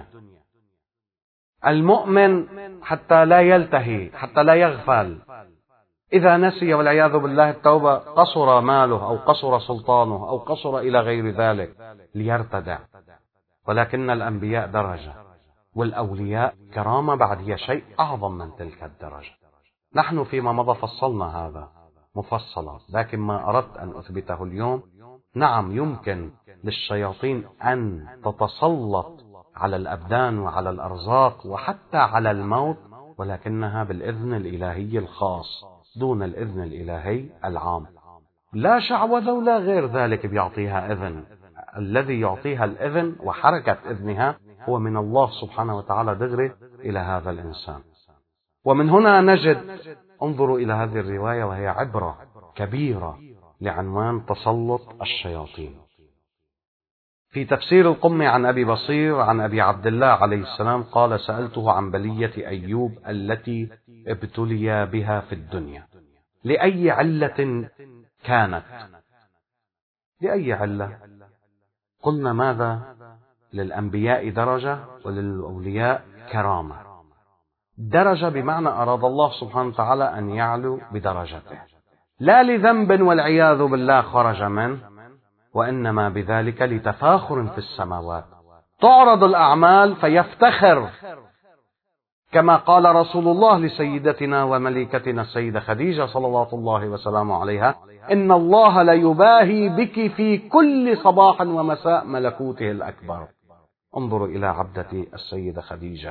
المؤمن حتى لا يلتهي، حتى لا يغفل. إذا نسي والعياذ بالله التوبة قصر ماله أو قصر سلطانه أو قصر إلى غير ذلك ليرتدع. ولكن الأنبياء درجة والأولياء كرامة، بعد هي شيء أعظم من تلك الدرجة. نحن فيما مضى فصلنا هذا مفصلا، لكن ما أردت أن أثبته اليوم، نعم يمكن للشياطين أن تتسلط على الأبدان وعلى الأرزاق وحتى على الموت، ولكنها بالإذن الإلهي الخاص دون الإذن الإلهي العام. لا شعوذة ولا غير ذلك بيعطيها إذن. الذي يعطيها الإذن وحركة إذنها هو من الله سبحانه وتعالى دغري إلى هذا الإنسان. ومن هنا نجد، انظروا إلى هذه الرواية وهي عبرة كبيرة لعنوان تسلط الشياطين. في تفسير القمي عن أبي بصير عن أبي عبد الله عليه السلام قال: سألته عن بلية أيوب التي ابتلي بها في الدنيا، لأي علة كانت؟ لأي علة؟ قلنا ماذا؟ للأنبياء درجة وللأولياء كرامة. درجة بمعنى أراد الله سبحانه وتعالى أن يعلو بدرجته، لا لذنب والعياذ بالله خرج منه، وإنما بذلك لتفاخر في السماوات. تعرض الأعمال فيفتخر، كما قال رسول الله لسيدتنا وملكتنا السيدة خديجة صلوات الله وسلامه عليها: إن الله ليباهي بك في كل صباح ومساء ملكوته الأكبر. انظروا إلى عبدة السيدة خديجة،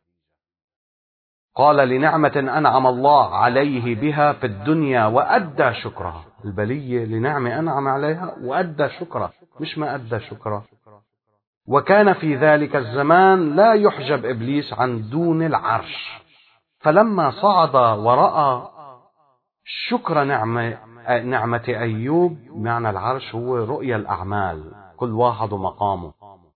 قال: لنعمة أنعم الله عليه بها في الدنيا وأدى شكرها. البلية لنعمة أنعم عليها وأدى شكرها، مش ما أدى شكرها. وكان في ذلك الزمان لا يحجب إبليس عن دون العرش، فلما صعد ورأى شكر نعمة, نعمة أيوب، معنى العرش هو رؤية الأعمال، كل واحد مقامه.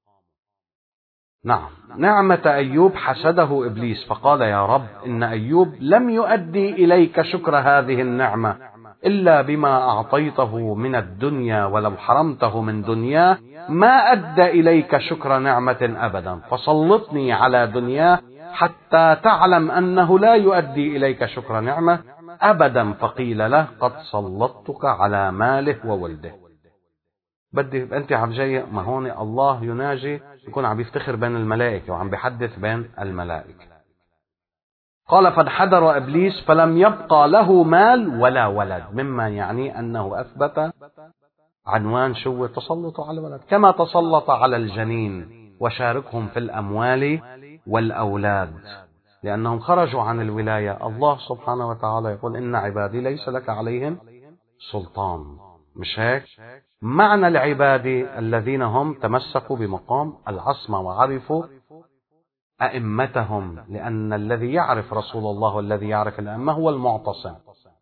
نعم، نعمة أيوب حسده إبليس فقال: يا رب، إن أيوب لم يؤدي إليك شكر هذه النعمة إلا بما أعطيته من الدنيا، ولو حرمته من دنياه ما أدى إليك شكر نعمة أبدا، فسلطني على دنياه حتى تعلم أنه لا يؤدي إليك شكر نعمة أبدا. فقيل له: قد سلطتك على ماله وولده. بدي أنت عم جاي، ما هون الله يناجي، يكون عم يفتخر بين الملائكة وعم بيحدث بين الملائكة. قال: فانحدر إبليس فلم يبقى له مال ولا ولد، مما يعني أنه أثبت عنوان شو تسلط على الولد، كما تسلط على الجنين وشاركهم في الأموال والأولاد، لأنهم خرجوا عن الولاية. الله سبحانه وتعالى يقول: إن عبادي ليس لك عليهم سلطان. مش هيك؟ معنى العباد الذين هم تمسكوا بمقام العصمة وعرفوا أئمتهم، لأن الذي يعرف رسول الله والذي يعرف الأئمة هو المعتصم.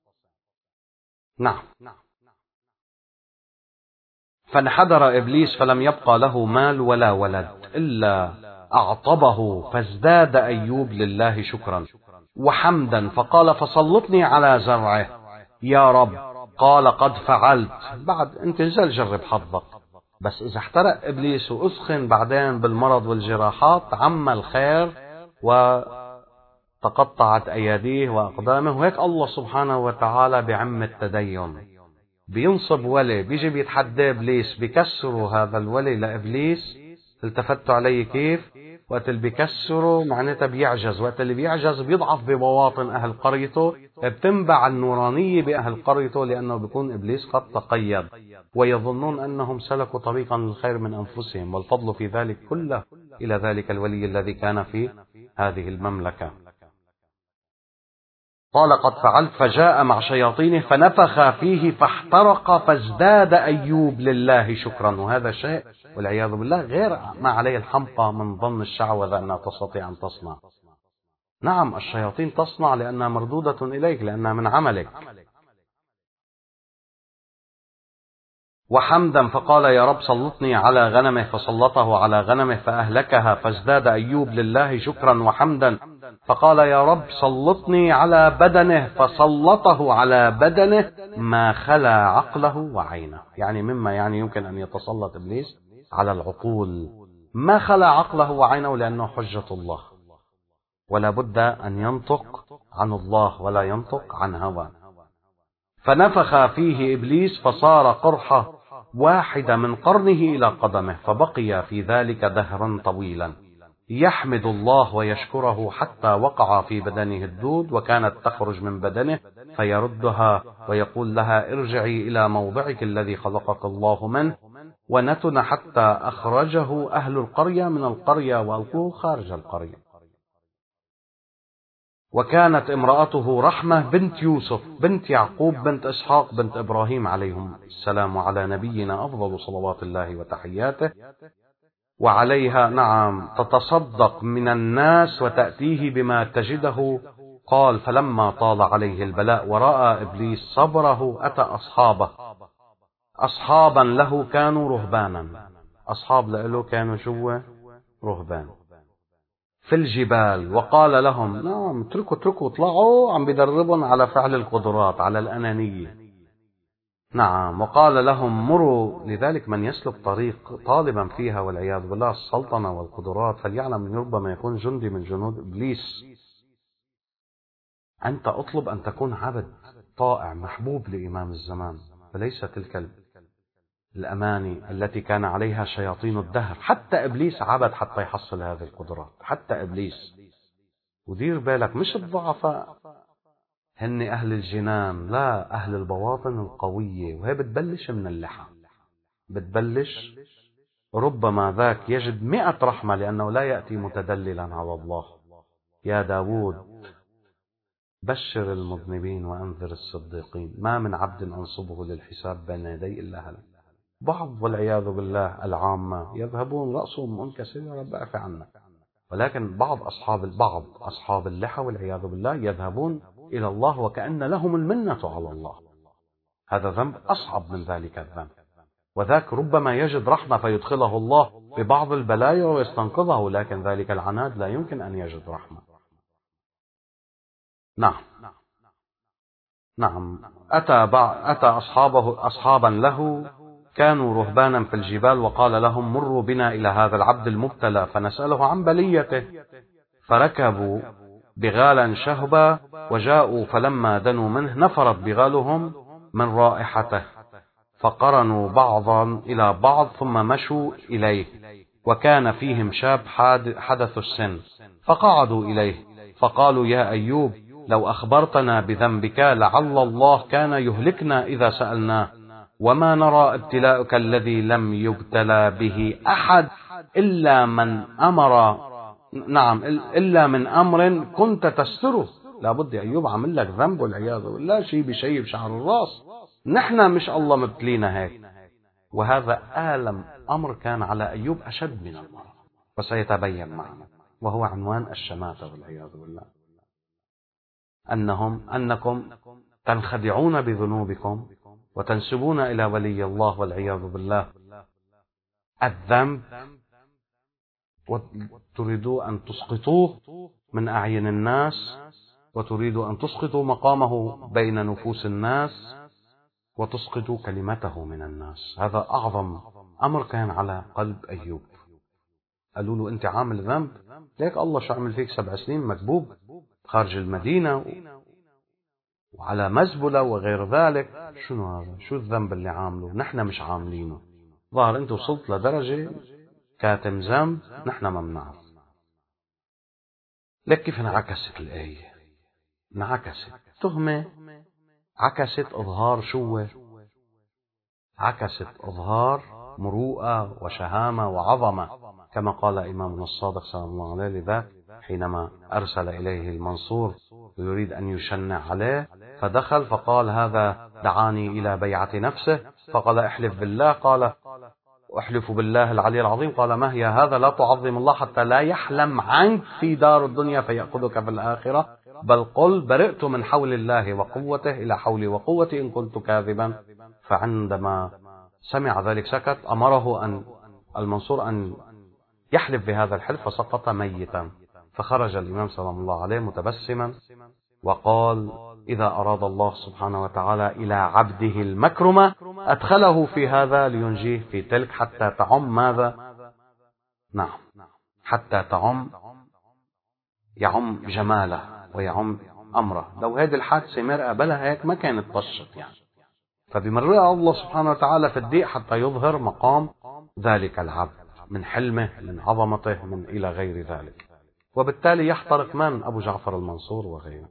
نعم. فانحدر إبليس فلم يبقى له مال ولا ولد إلا أعطبه، فازداد أيوب لله شكرا وحمدا، فقال فسلطني على زرعه يا رب. قال قد فعلت. بعد انت نزل جرب حظك، بس إذا احترق إبليس وأسخن بعدين بالمرض والجراحات عم الخير وتقطعت أيديه وأقدامه. وهيك الله سبحانه وتعالى بعم التدين بينصب ولي، بيجي بيتحدى إبليس، بيكسروا هذا الولي لإبليس. التفتوا علي كيف؟ وقت اللي بيكسروا معناتها بيعجز، وقت اللي بيعجز بيضعف ببواطن أهل قريته، بتنبع النورانية بأهل قريته، لأنه بيكون إبليس قد تقيد ويظنون أنهم سلكوا طريقا للخير من أنفسهم، والفضل في ذلك كله إلى ذلك الولي الذي كان في هذه المملكة. قال قد فعلت، فجاء مع شياطينه فنفخ فيه فاحترق، فازداد أيوب لله شكرا. وهذا شيء والعياذ بالله غير ما عليه الحمقى من ظن الشعوذة أنها تستطيع أن تصنع. نعم الشياطين تصنع لأنها مردودة إليك، لأنها من عملك. وحمدا، فقال يا رب سلطني على غنمه، فسلطه على غنمه فأهلكها، فازداد أيوب لله شكرا وحمدا. فقال يا رب سلطني على بدنه، فسلطه على بدنه ما خلا عقله وعينه. يعني مما يعني يمكن أن يتسلط إبليس على العقول ما خلا عقله وعينه، لأنه حجة الله ولا بد أن ينطق عن الله ولا ينطق عن هوى. فنفخ فيه إبليس فصار قرحة واحدة من قرنه إلى قدمه، فبقي في ذلك دهرا طويلا يحمد الله ويشكره حتى وقع في بدنه الدود، وكانت تخرج من بدنه فيردها ويقول لها ارجعي إلى موضعك الذي خلقك الله منه، ونتن حتى أخرجه أهل القرية من القرية وألقوه خارج القرية. وكانت امرأته رحمة بنت يوسف بنت يعقوب بنت إسحاق بنت إبراهيم عليهم السلام، وعلى نبينا أفضل صلوات الله وتحياته. وعليها نعم تتصدق من الناس وتأتيه بما تجده. قال فلما طال عليه البلاء ورأى إبليس صبره أتى أصحابه، أصحابا له كانوا رهبانا، أصحاب له كانوا جوا رهبان في الجبال، وقال لهم نعم اتركوا اتركوا اطلعوا، عم بدربهم على فعل القدرات على الأنانية. نعم وقال لهم مروا. لذلك من يسلك طريق طالبا فيها والعياذ بالله السلطنة والقدرات فليعلم ربما يكون جندي من جنود إبليس. أنت أطلب أن تكون عبد طائع محبوب لإمام الزمان، فليس تلك الأماني التي كان عليها شياطين الدهر. حتى إبليس عبد حتى يحصل هذه القدرات، حتى إبليس. ودير بالك مش الضعفاء هن أهل الجنان، لا أهل البواطن القوية، وهي بتبلش من اللحى، بتبلش ربما ذاك يجد مئة رحمة لأنه لا يأتي متدللا على الله. يا داود بشر المذنبين وأنذر الصديقين، ما من عبد أنصبه للحساب بين يدي إلا هلك. بعض والعياذ بالله العامة يذهبون رأسهم منكسر يا رب اعف عنا، ولكن بعض أصحاب البعض أصحاب اللحى والعياذ بالله يذهبون إلى الله وكأن لهم المنة على الله. هذا ذنب أصعب من ذلك الذنب، وذاك ربما يجد رحمة فيدخله الله ببعض البلايا ويستنقذه، لكن ذلك العناد لا يمكن أن يجد رحمة. نعم نعم أتى, أتى أصحابه أصحابا له كانوا رهبانا في الجبال، وقال لهم مروا بنا إلى هذا العبد المبتلى فنسأله عن بليته. فركبوا بغالا شهبا وجاءوا، فلما دنوا منه نفرت بغالهم من رائحته، فقرنوا بعضا إلى بعض ثم مشوا إليه، وكان فيهم شاب حدث السن، فقعدوا إليه فقالوا يا أيوب لو أخبرتنا بذنبك لعل الله كان يهلكنا إذا سألناه، وما نرى ابتلاءك الذي لم يبتلى به أحد إلا من أمر نعم إلا من أمر كنت تستره. لابد يا أيوب عمل لك ذنب والعياذ بالله، شيء بشيء بشعر الراس، نحن مش الله مبتلينا هيك. وهذا آلم أمر كان على أيوب أشد من المرض، وسيتبين معنا. وهو عنوان الشماتة والعياذ بالله، أنهم أنكم تنخدعون بذنوبكم وتنسبون إلى ولي الله والعياذ بالله الذنب، وتريدوا أن تسقطوه من أعين الناس، وتريدوا أن تسقطوا مقامه بين نفوس الناس، وتسقطوا كلمته من الناس. هذا أعظم أمر كان على قلب أيوب. قالوا له أنت عامل ذنب، ليك الله شو عمل فيك سبع سنين مكبوب خارج المدينة وعلى مزبلة وغير ذلك، شنو هذا؟ شو الذنب اللي عامله؟ نحن مش عاملينه. ظاهر أنت وصلت لدرجة كاتم ذنب نحن ما بنعرف. لك كيف انعكست الآية؟ انعكست تهمة، عكست إظهار شو؟ عكست إظهار مروءة وشهامة وعظمة، كما قال إمامنا الصادق صلى الله عليه لذاك حينما أرسل إليه المنصور ويريد أن يشنع عليه، فدخل فقال هذا دعاني إلى بيعة نفسه، فقال احلف بالله، قال أحلف بالله العلي العظيم، قال ما هي هذا؟ لا تعظم الله حتى لا يحلم عنك في دار الدنيا فيأخذك في الآخرة، بل قل برئت من حول الله وقوته إلى حولي وقوتي إن كنت كاذبا. فعندما سمع ذلك سكت، أمره أن المنصور أن يحلف بهذا الحلف، فسقط ميتا. فخرج الإمام صلى الله عليه متبسما وقال إذا أراد الله سبحانه وتعالى إلى عبده المكرمة أدخله في هذا لينجيه في تلك، حتى تعم ماذا؟ نعم، حتى تعم يعم جماله ويعم أمره. لو هذه الحادثة مرأة بلا هيك ما كانت طشت يعني. فبمرأة الله سبحانه وتعالى في الضيق حتى يظهر مقام ذلك العبد من حلمه، من عظمته، من إلى غير ذلك. وبالتالي يحترق من؟ أبو جعفر المنصور وغيره.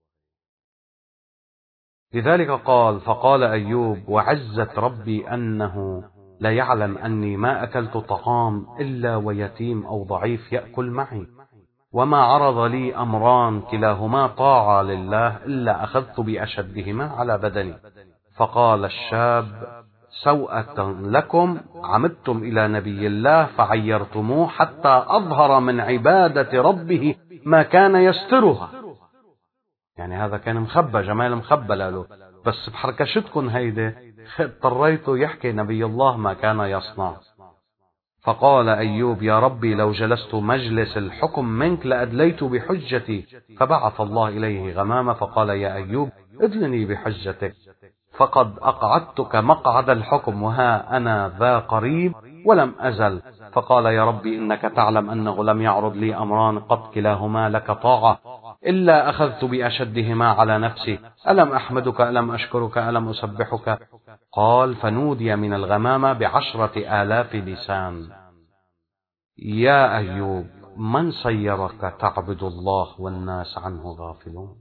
لذلك قال فقال أيوب وعزة ربي أنه لا يعلم أني ما أكلت طعام إلا ويتيم أو ضعيف يأكل معي، وما عرض لي أمران كلاهما طاعة لله إلا أخذت بأشدهما على بدني. فقال الشاب سوءة لكم عمدتم إلى نبي الله فعيرتموه حتى أظهر من عبادة ربه ما كان يسترها. يعني هذا كان مخبى، جمال مخبى له، بس بحركشتكم هيدا اضطريتوا يحكي نبي الله ما كان يصنع. فقال أيوب يا ربي لو جلست مجلس الحكم منك لأدليت بحجتي. فبعث الله إليه غمامة فقال يا أيوب ادلني بحجتك، فقد أقعدتك مقعد الحكم وها أنا ذا قريب ولم أزل. فقال يا ربي إنك تعلم أنه لم يعرض لي أمران قط كلاهما لك طاعة إلا أخذت بأشدهما على نفسي، ألم أحمدك ألم أشكرك ألم أسبحك؟ قال فنودي من الغمامة بعشرة آلاف لسان يا أيوب من صيرك تعبد الله والناس عنه غافلون؟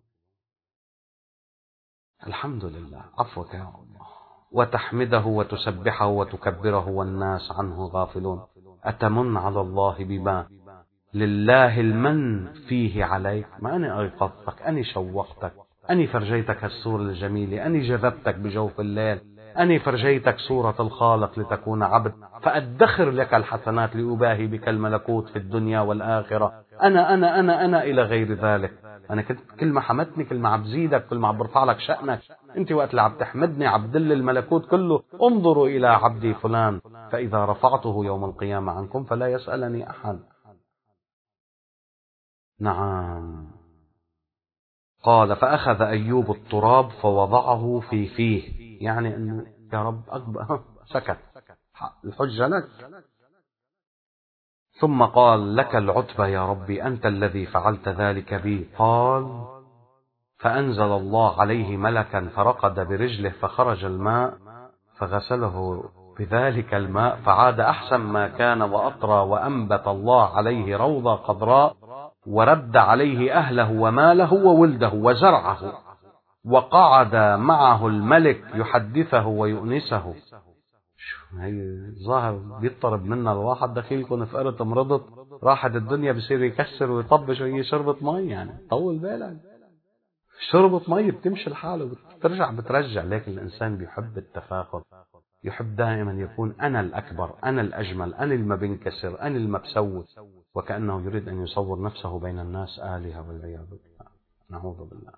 الحمد لله عفوك يا الله، وتحمده وتسبحه وتكبره والناس عنه غافلون. أتمن على الله بما لله المن فيه عليك؟ ما أنا أيقظتك، أني شوقتك، أني فرجيتك الصورة الجميلة، أني جذبتك بجوف الليل، أني فرجيتك صورة الخالق لتكون عبد، فأدخر لك الحسنات لأباهي بك الملكوت في الدنيا والآخرة. أنا أنا أنا أنا إلى غير ذلك. أنا كنت كل ما حمدتني كل ما عم بزيدك، كل ما عم برفع لك شأنك. أنت وقت اللي عم تحمدني عم بدل الملكوت كله انظروا إلى عبدي فلان فإذا رفعته يوم القيامة عنكم فلا يسألني أحد. نعم. قال فأخذ أيوب التراب فوضعه في فيه، يعني أنه يا رب أكبر سكت، الحجة لك. ثم قال لك العتبى يا ربي أنت الذي فعلت ذلك بي. قال فأنزل الله عليه ملكا فرقد برجله فخرج الماء فغسله بذلك الماء فعاد أحسن ما كان وأطرى، وأنبت الله عليه روضة خضراء، ورد عليه أهله وماله وولده وزرعه، وقعد معه الملك يحدثه ويؤنسه. هي ظاهر بيضطرب منا الواحد دخيلكم فقرت مرضت راحت الدنيا بصير يكسر ويطبش، وهي شربة مي يعني طول بالك، شربة مي بتمشي الحال وبترجع بترجع. لكن الإنسان بيحب التفاخر، يحب دائما يكون أنا الأكبر، أنا الأجمل، أنا اللي ما بنكسر، أنا اللي ما بسوي. وكأنه يريد أن يصور نفسه بين الناس آلهة والعياذ بالله، نعوذ بالله.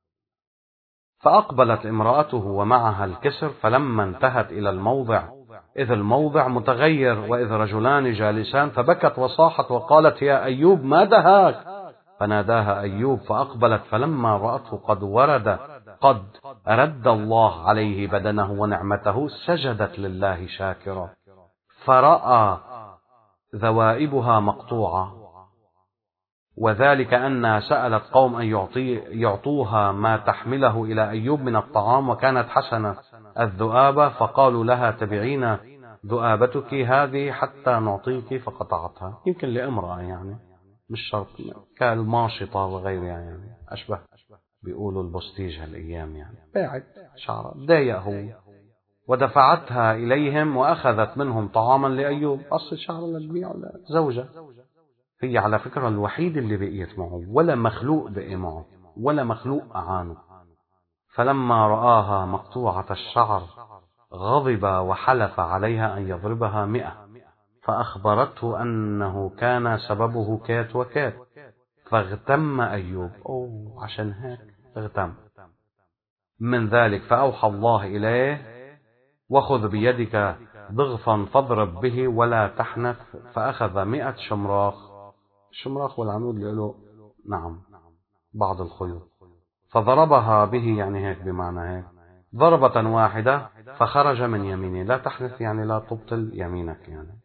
فأقبلت امرأته ومعها الكسر، فلما انتهت إلى الموضع إذ الموضع متغير وإذ رجلان جالسان، فبكت وصاحت وقالت يا أيوب ما دهاك؟ فناداها أيوب فأقبلت، فلما رأته قد ورد قد رد الله عليه بدنه ونعمته سجدت لله شاكرة، فرأى ذوائبها مقطوعة، وذلك أنها سألت قوم أن يعطي يعطوها ما تحمله إلى أيوب من الطعام، وكانت حسنة الذؤابة، فقالوا لها تبعين ذؤابتك هذه حتى نعطيك، فقطعتها. يمكن لامرأة يعني، مش شرط، كالماشطة وغيرها يعني، أشبه بيقولوا البوستيج هالأيام يعني، باعت شعرها ضايقه ودفعتها إليهم وأخذت منهم طعاما لأيوب. أصل شعر للبيع زوجة، هي على فكرة الوحيد اللي بقيت معه، ولا مخلوق بقي معه، ولا مخلوق أعانه. فلما رآها مقطوعة الشعر غضب وحلف عليها أن يضربها مئة، فأخبرته أنه كان سببه كات وكات، فاغتم أيوب. أوه، عشان هيك اغتم من ذلك. فأوحى الله إليه وخذ بيدك ضغطا فاضرب به ولا تحنث، فأخذ مئة شمراخ. الشمراخ والعنود اللي له نعم بعض الخيوط، فضربها به، يعني هيك بمعنى هيك ضربة واحدة، فخرج من يمينه. لا تحنث يعني لا تبطل يمينك يعني،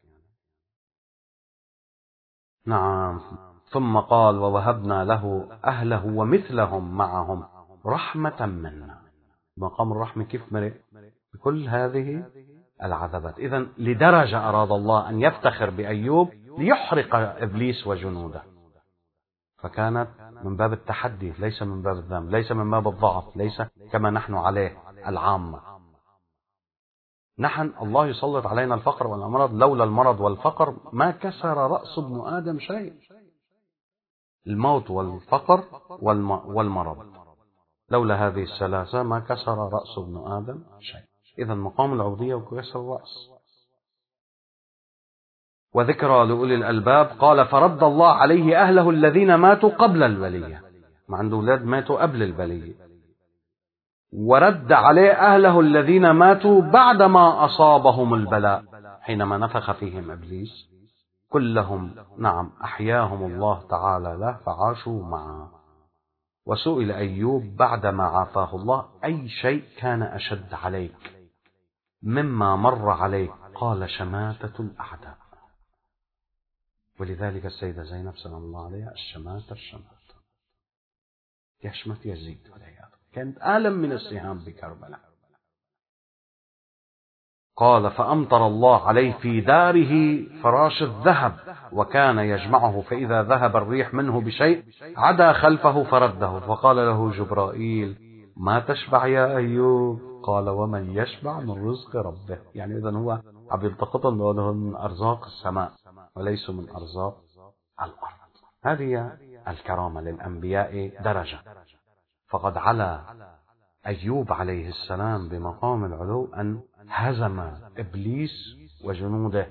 نعم. ثم قال ووهبنا له أهله ومثلهم معهم رحمة منا. مقام الرحمة كيف مرق بكل هذه العذابات. إذن لدرجة أراد الله أن يفتخر بأيوب ليحرق إبليس وجنوده، فكانت من باب التحدي ليس من باب الذنب، ليس من باب الضعف، ليس كما نحن عليه العامة. نحن الله يسلط علينا الفقر والأمراض، لولا المرض والفقر ما كسر رأس ابن آدم شيء. الموت والفقر والمرض، لولا هذه الثلاثة ما كسر رأس ابن آدم شيء. إذا مقام العبودية وكسر الرأس. وذكرى لأولي الألباب. قال فرد الله عليه أهله الذين ماتوا قبل البلية، ما عنده أولاد ماتوا قبل البلية، ورد عليه أهله الذين ماتوا بعدما أصابهم البلاء حينما نفخ فيهم إبليس كلهم، نعم أحياهم الله تعالى له فعاشوا معه. وسئل أيوب بعدما عافاه الله أي شيء كان أشد عليك مما مر عليك؟ قال شماتة الأعداء. ولذلك السيدة زينب سلام الله عليها الشماتة الشماتة يشمت يزيد والعياذ، كانت ألم من السهام بكربلاء. قال فأمطر الله عليه في داره فراش الذهب، وكان يجمعه، فإذا ذهب الريح منه بشيء عدا خلفه فرده، فقال له جبرائيل ما تشبع يا أيوب؟ قال ومن يشبع من رزق ربه. يعني إذن هو عم يلتقطهم من أرزاق السماء وليسوا من أرزاق الأرض. هذه الكرامة للأنبياء درجة. فقد علا أيوب عليه السلام بمقام العلو أن هزم إبليس وجنوده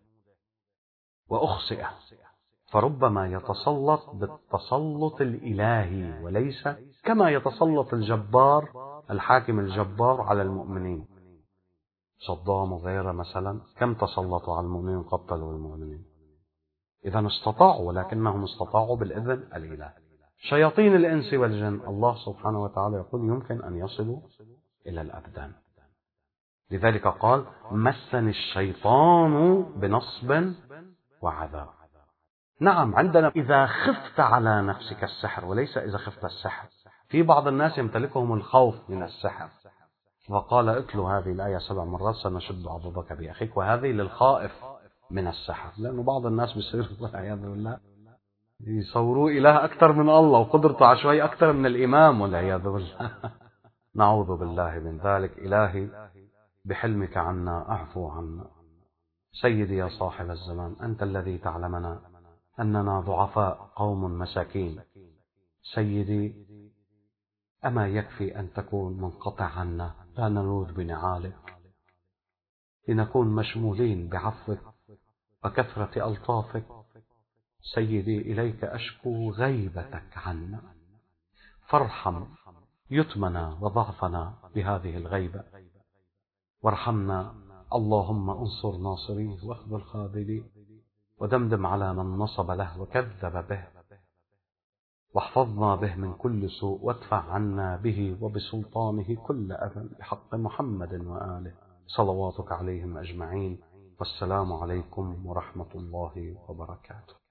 وأخسئ، فربما يتسلط بالتسلط الإلهي وليس كما يتسلط الجبار الحاكم الجبار على المؤمنين. صدام وغيره مثلا كم تسلطوا على المؤمنين قتلوا المؤمنين. إذا استطاعوا، ولكنهم استطاعوا بالإذن الإلهي. شياطين الإنس والجن الله سبحانه وتعالى يقول يمكن أن يصلوا إلى الأبدان. لذلك قال مسني الشيطان بنصب وعذاب. نعم عندنا إذا خفت على نفسك السحر وليس إذا خفت السحر. في بعض الناس يمتلكهم الخوف من السحر، فقال اتلوا هذه الآية سبع مرات سنشد عضدك بأخيك، وهذه للخائف من السحر. لأنه بعض الناس بيصير والعياذ بالله يصوروا إله أكثر من الله وقدرته عشوائي أكثر من الإمام والعياذ بالله. نعوذ بالله من ذلك. إلهي بحلمك عنا أعفو عنا. سيدي يا صاحب الزمان أنت الذي تعلمنا أننا ضعفاء قوم مساكين. سيدي أما يكفي أن تكون منقطع عنا لا نلوذ بنعالك، لنكون مشمولين بعفوك وكثرة ألطافك. سيدي إليك أشكو غيبتك عنا، فارحم يتمنا وضعفنا بهذه الغيبة، وارحمنا اللهم انصر ناصريه واخذل خاذليه، ودمدم على من نصب له وكذب به، واحفظنا به من كل سوء، وادفع عنا به وبسلطانه كل أذى، بحق محمد وآله صلواتك عليهم أجمعين. والسلام عليكم ورحمة الله وبركاته.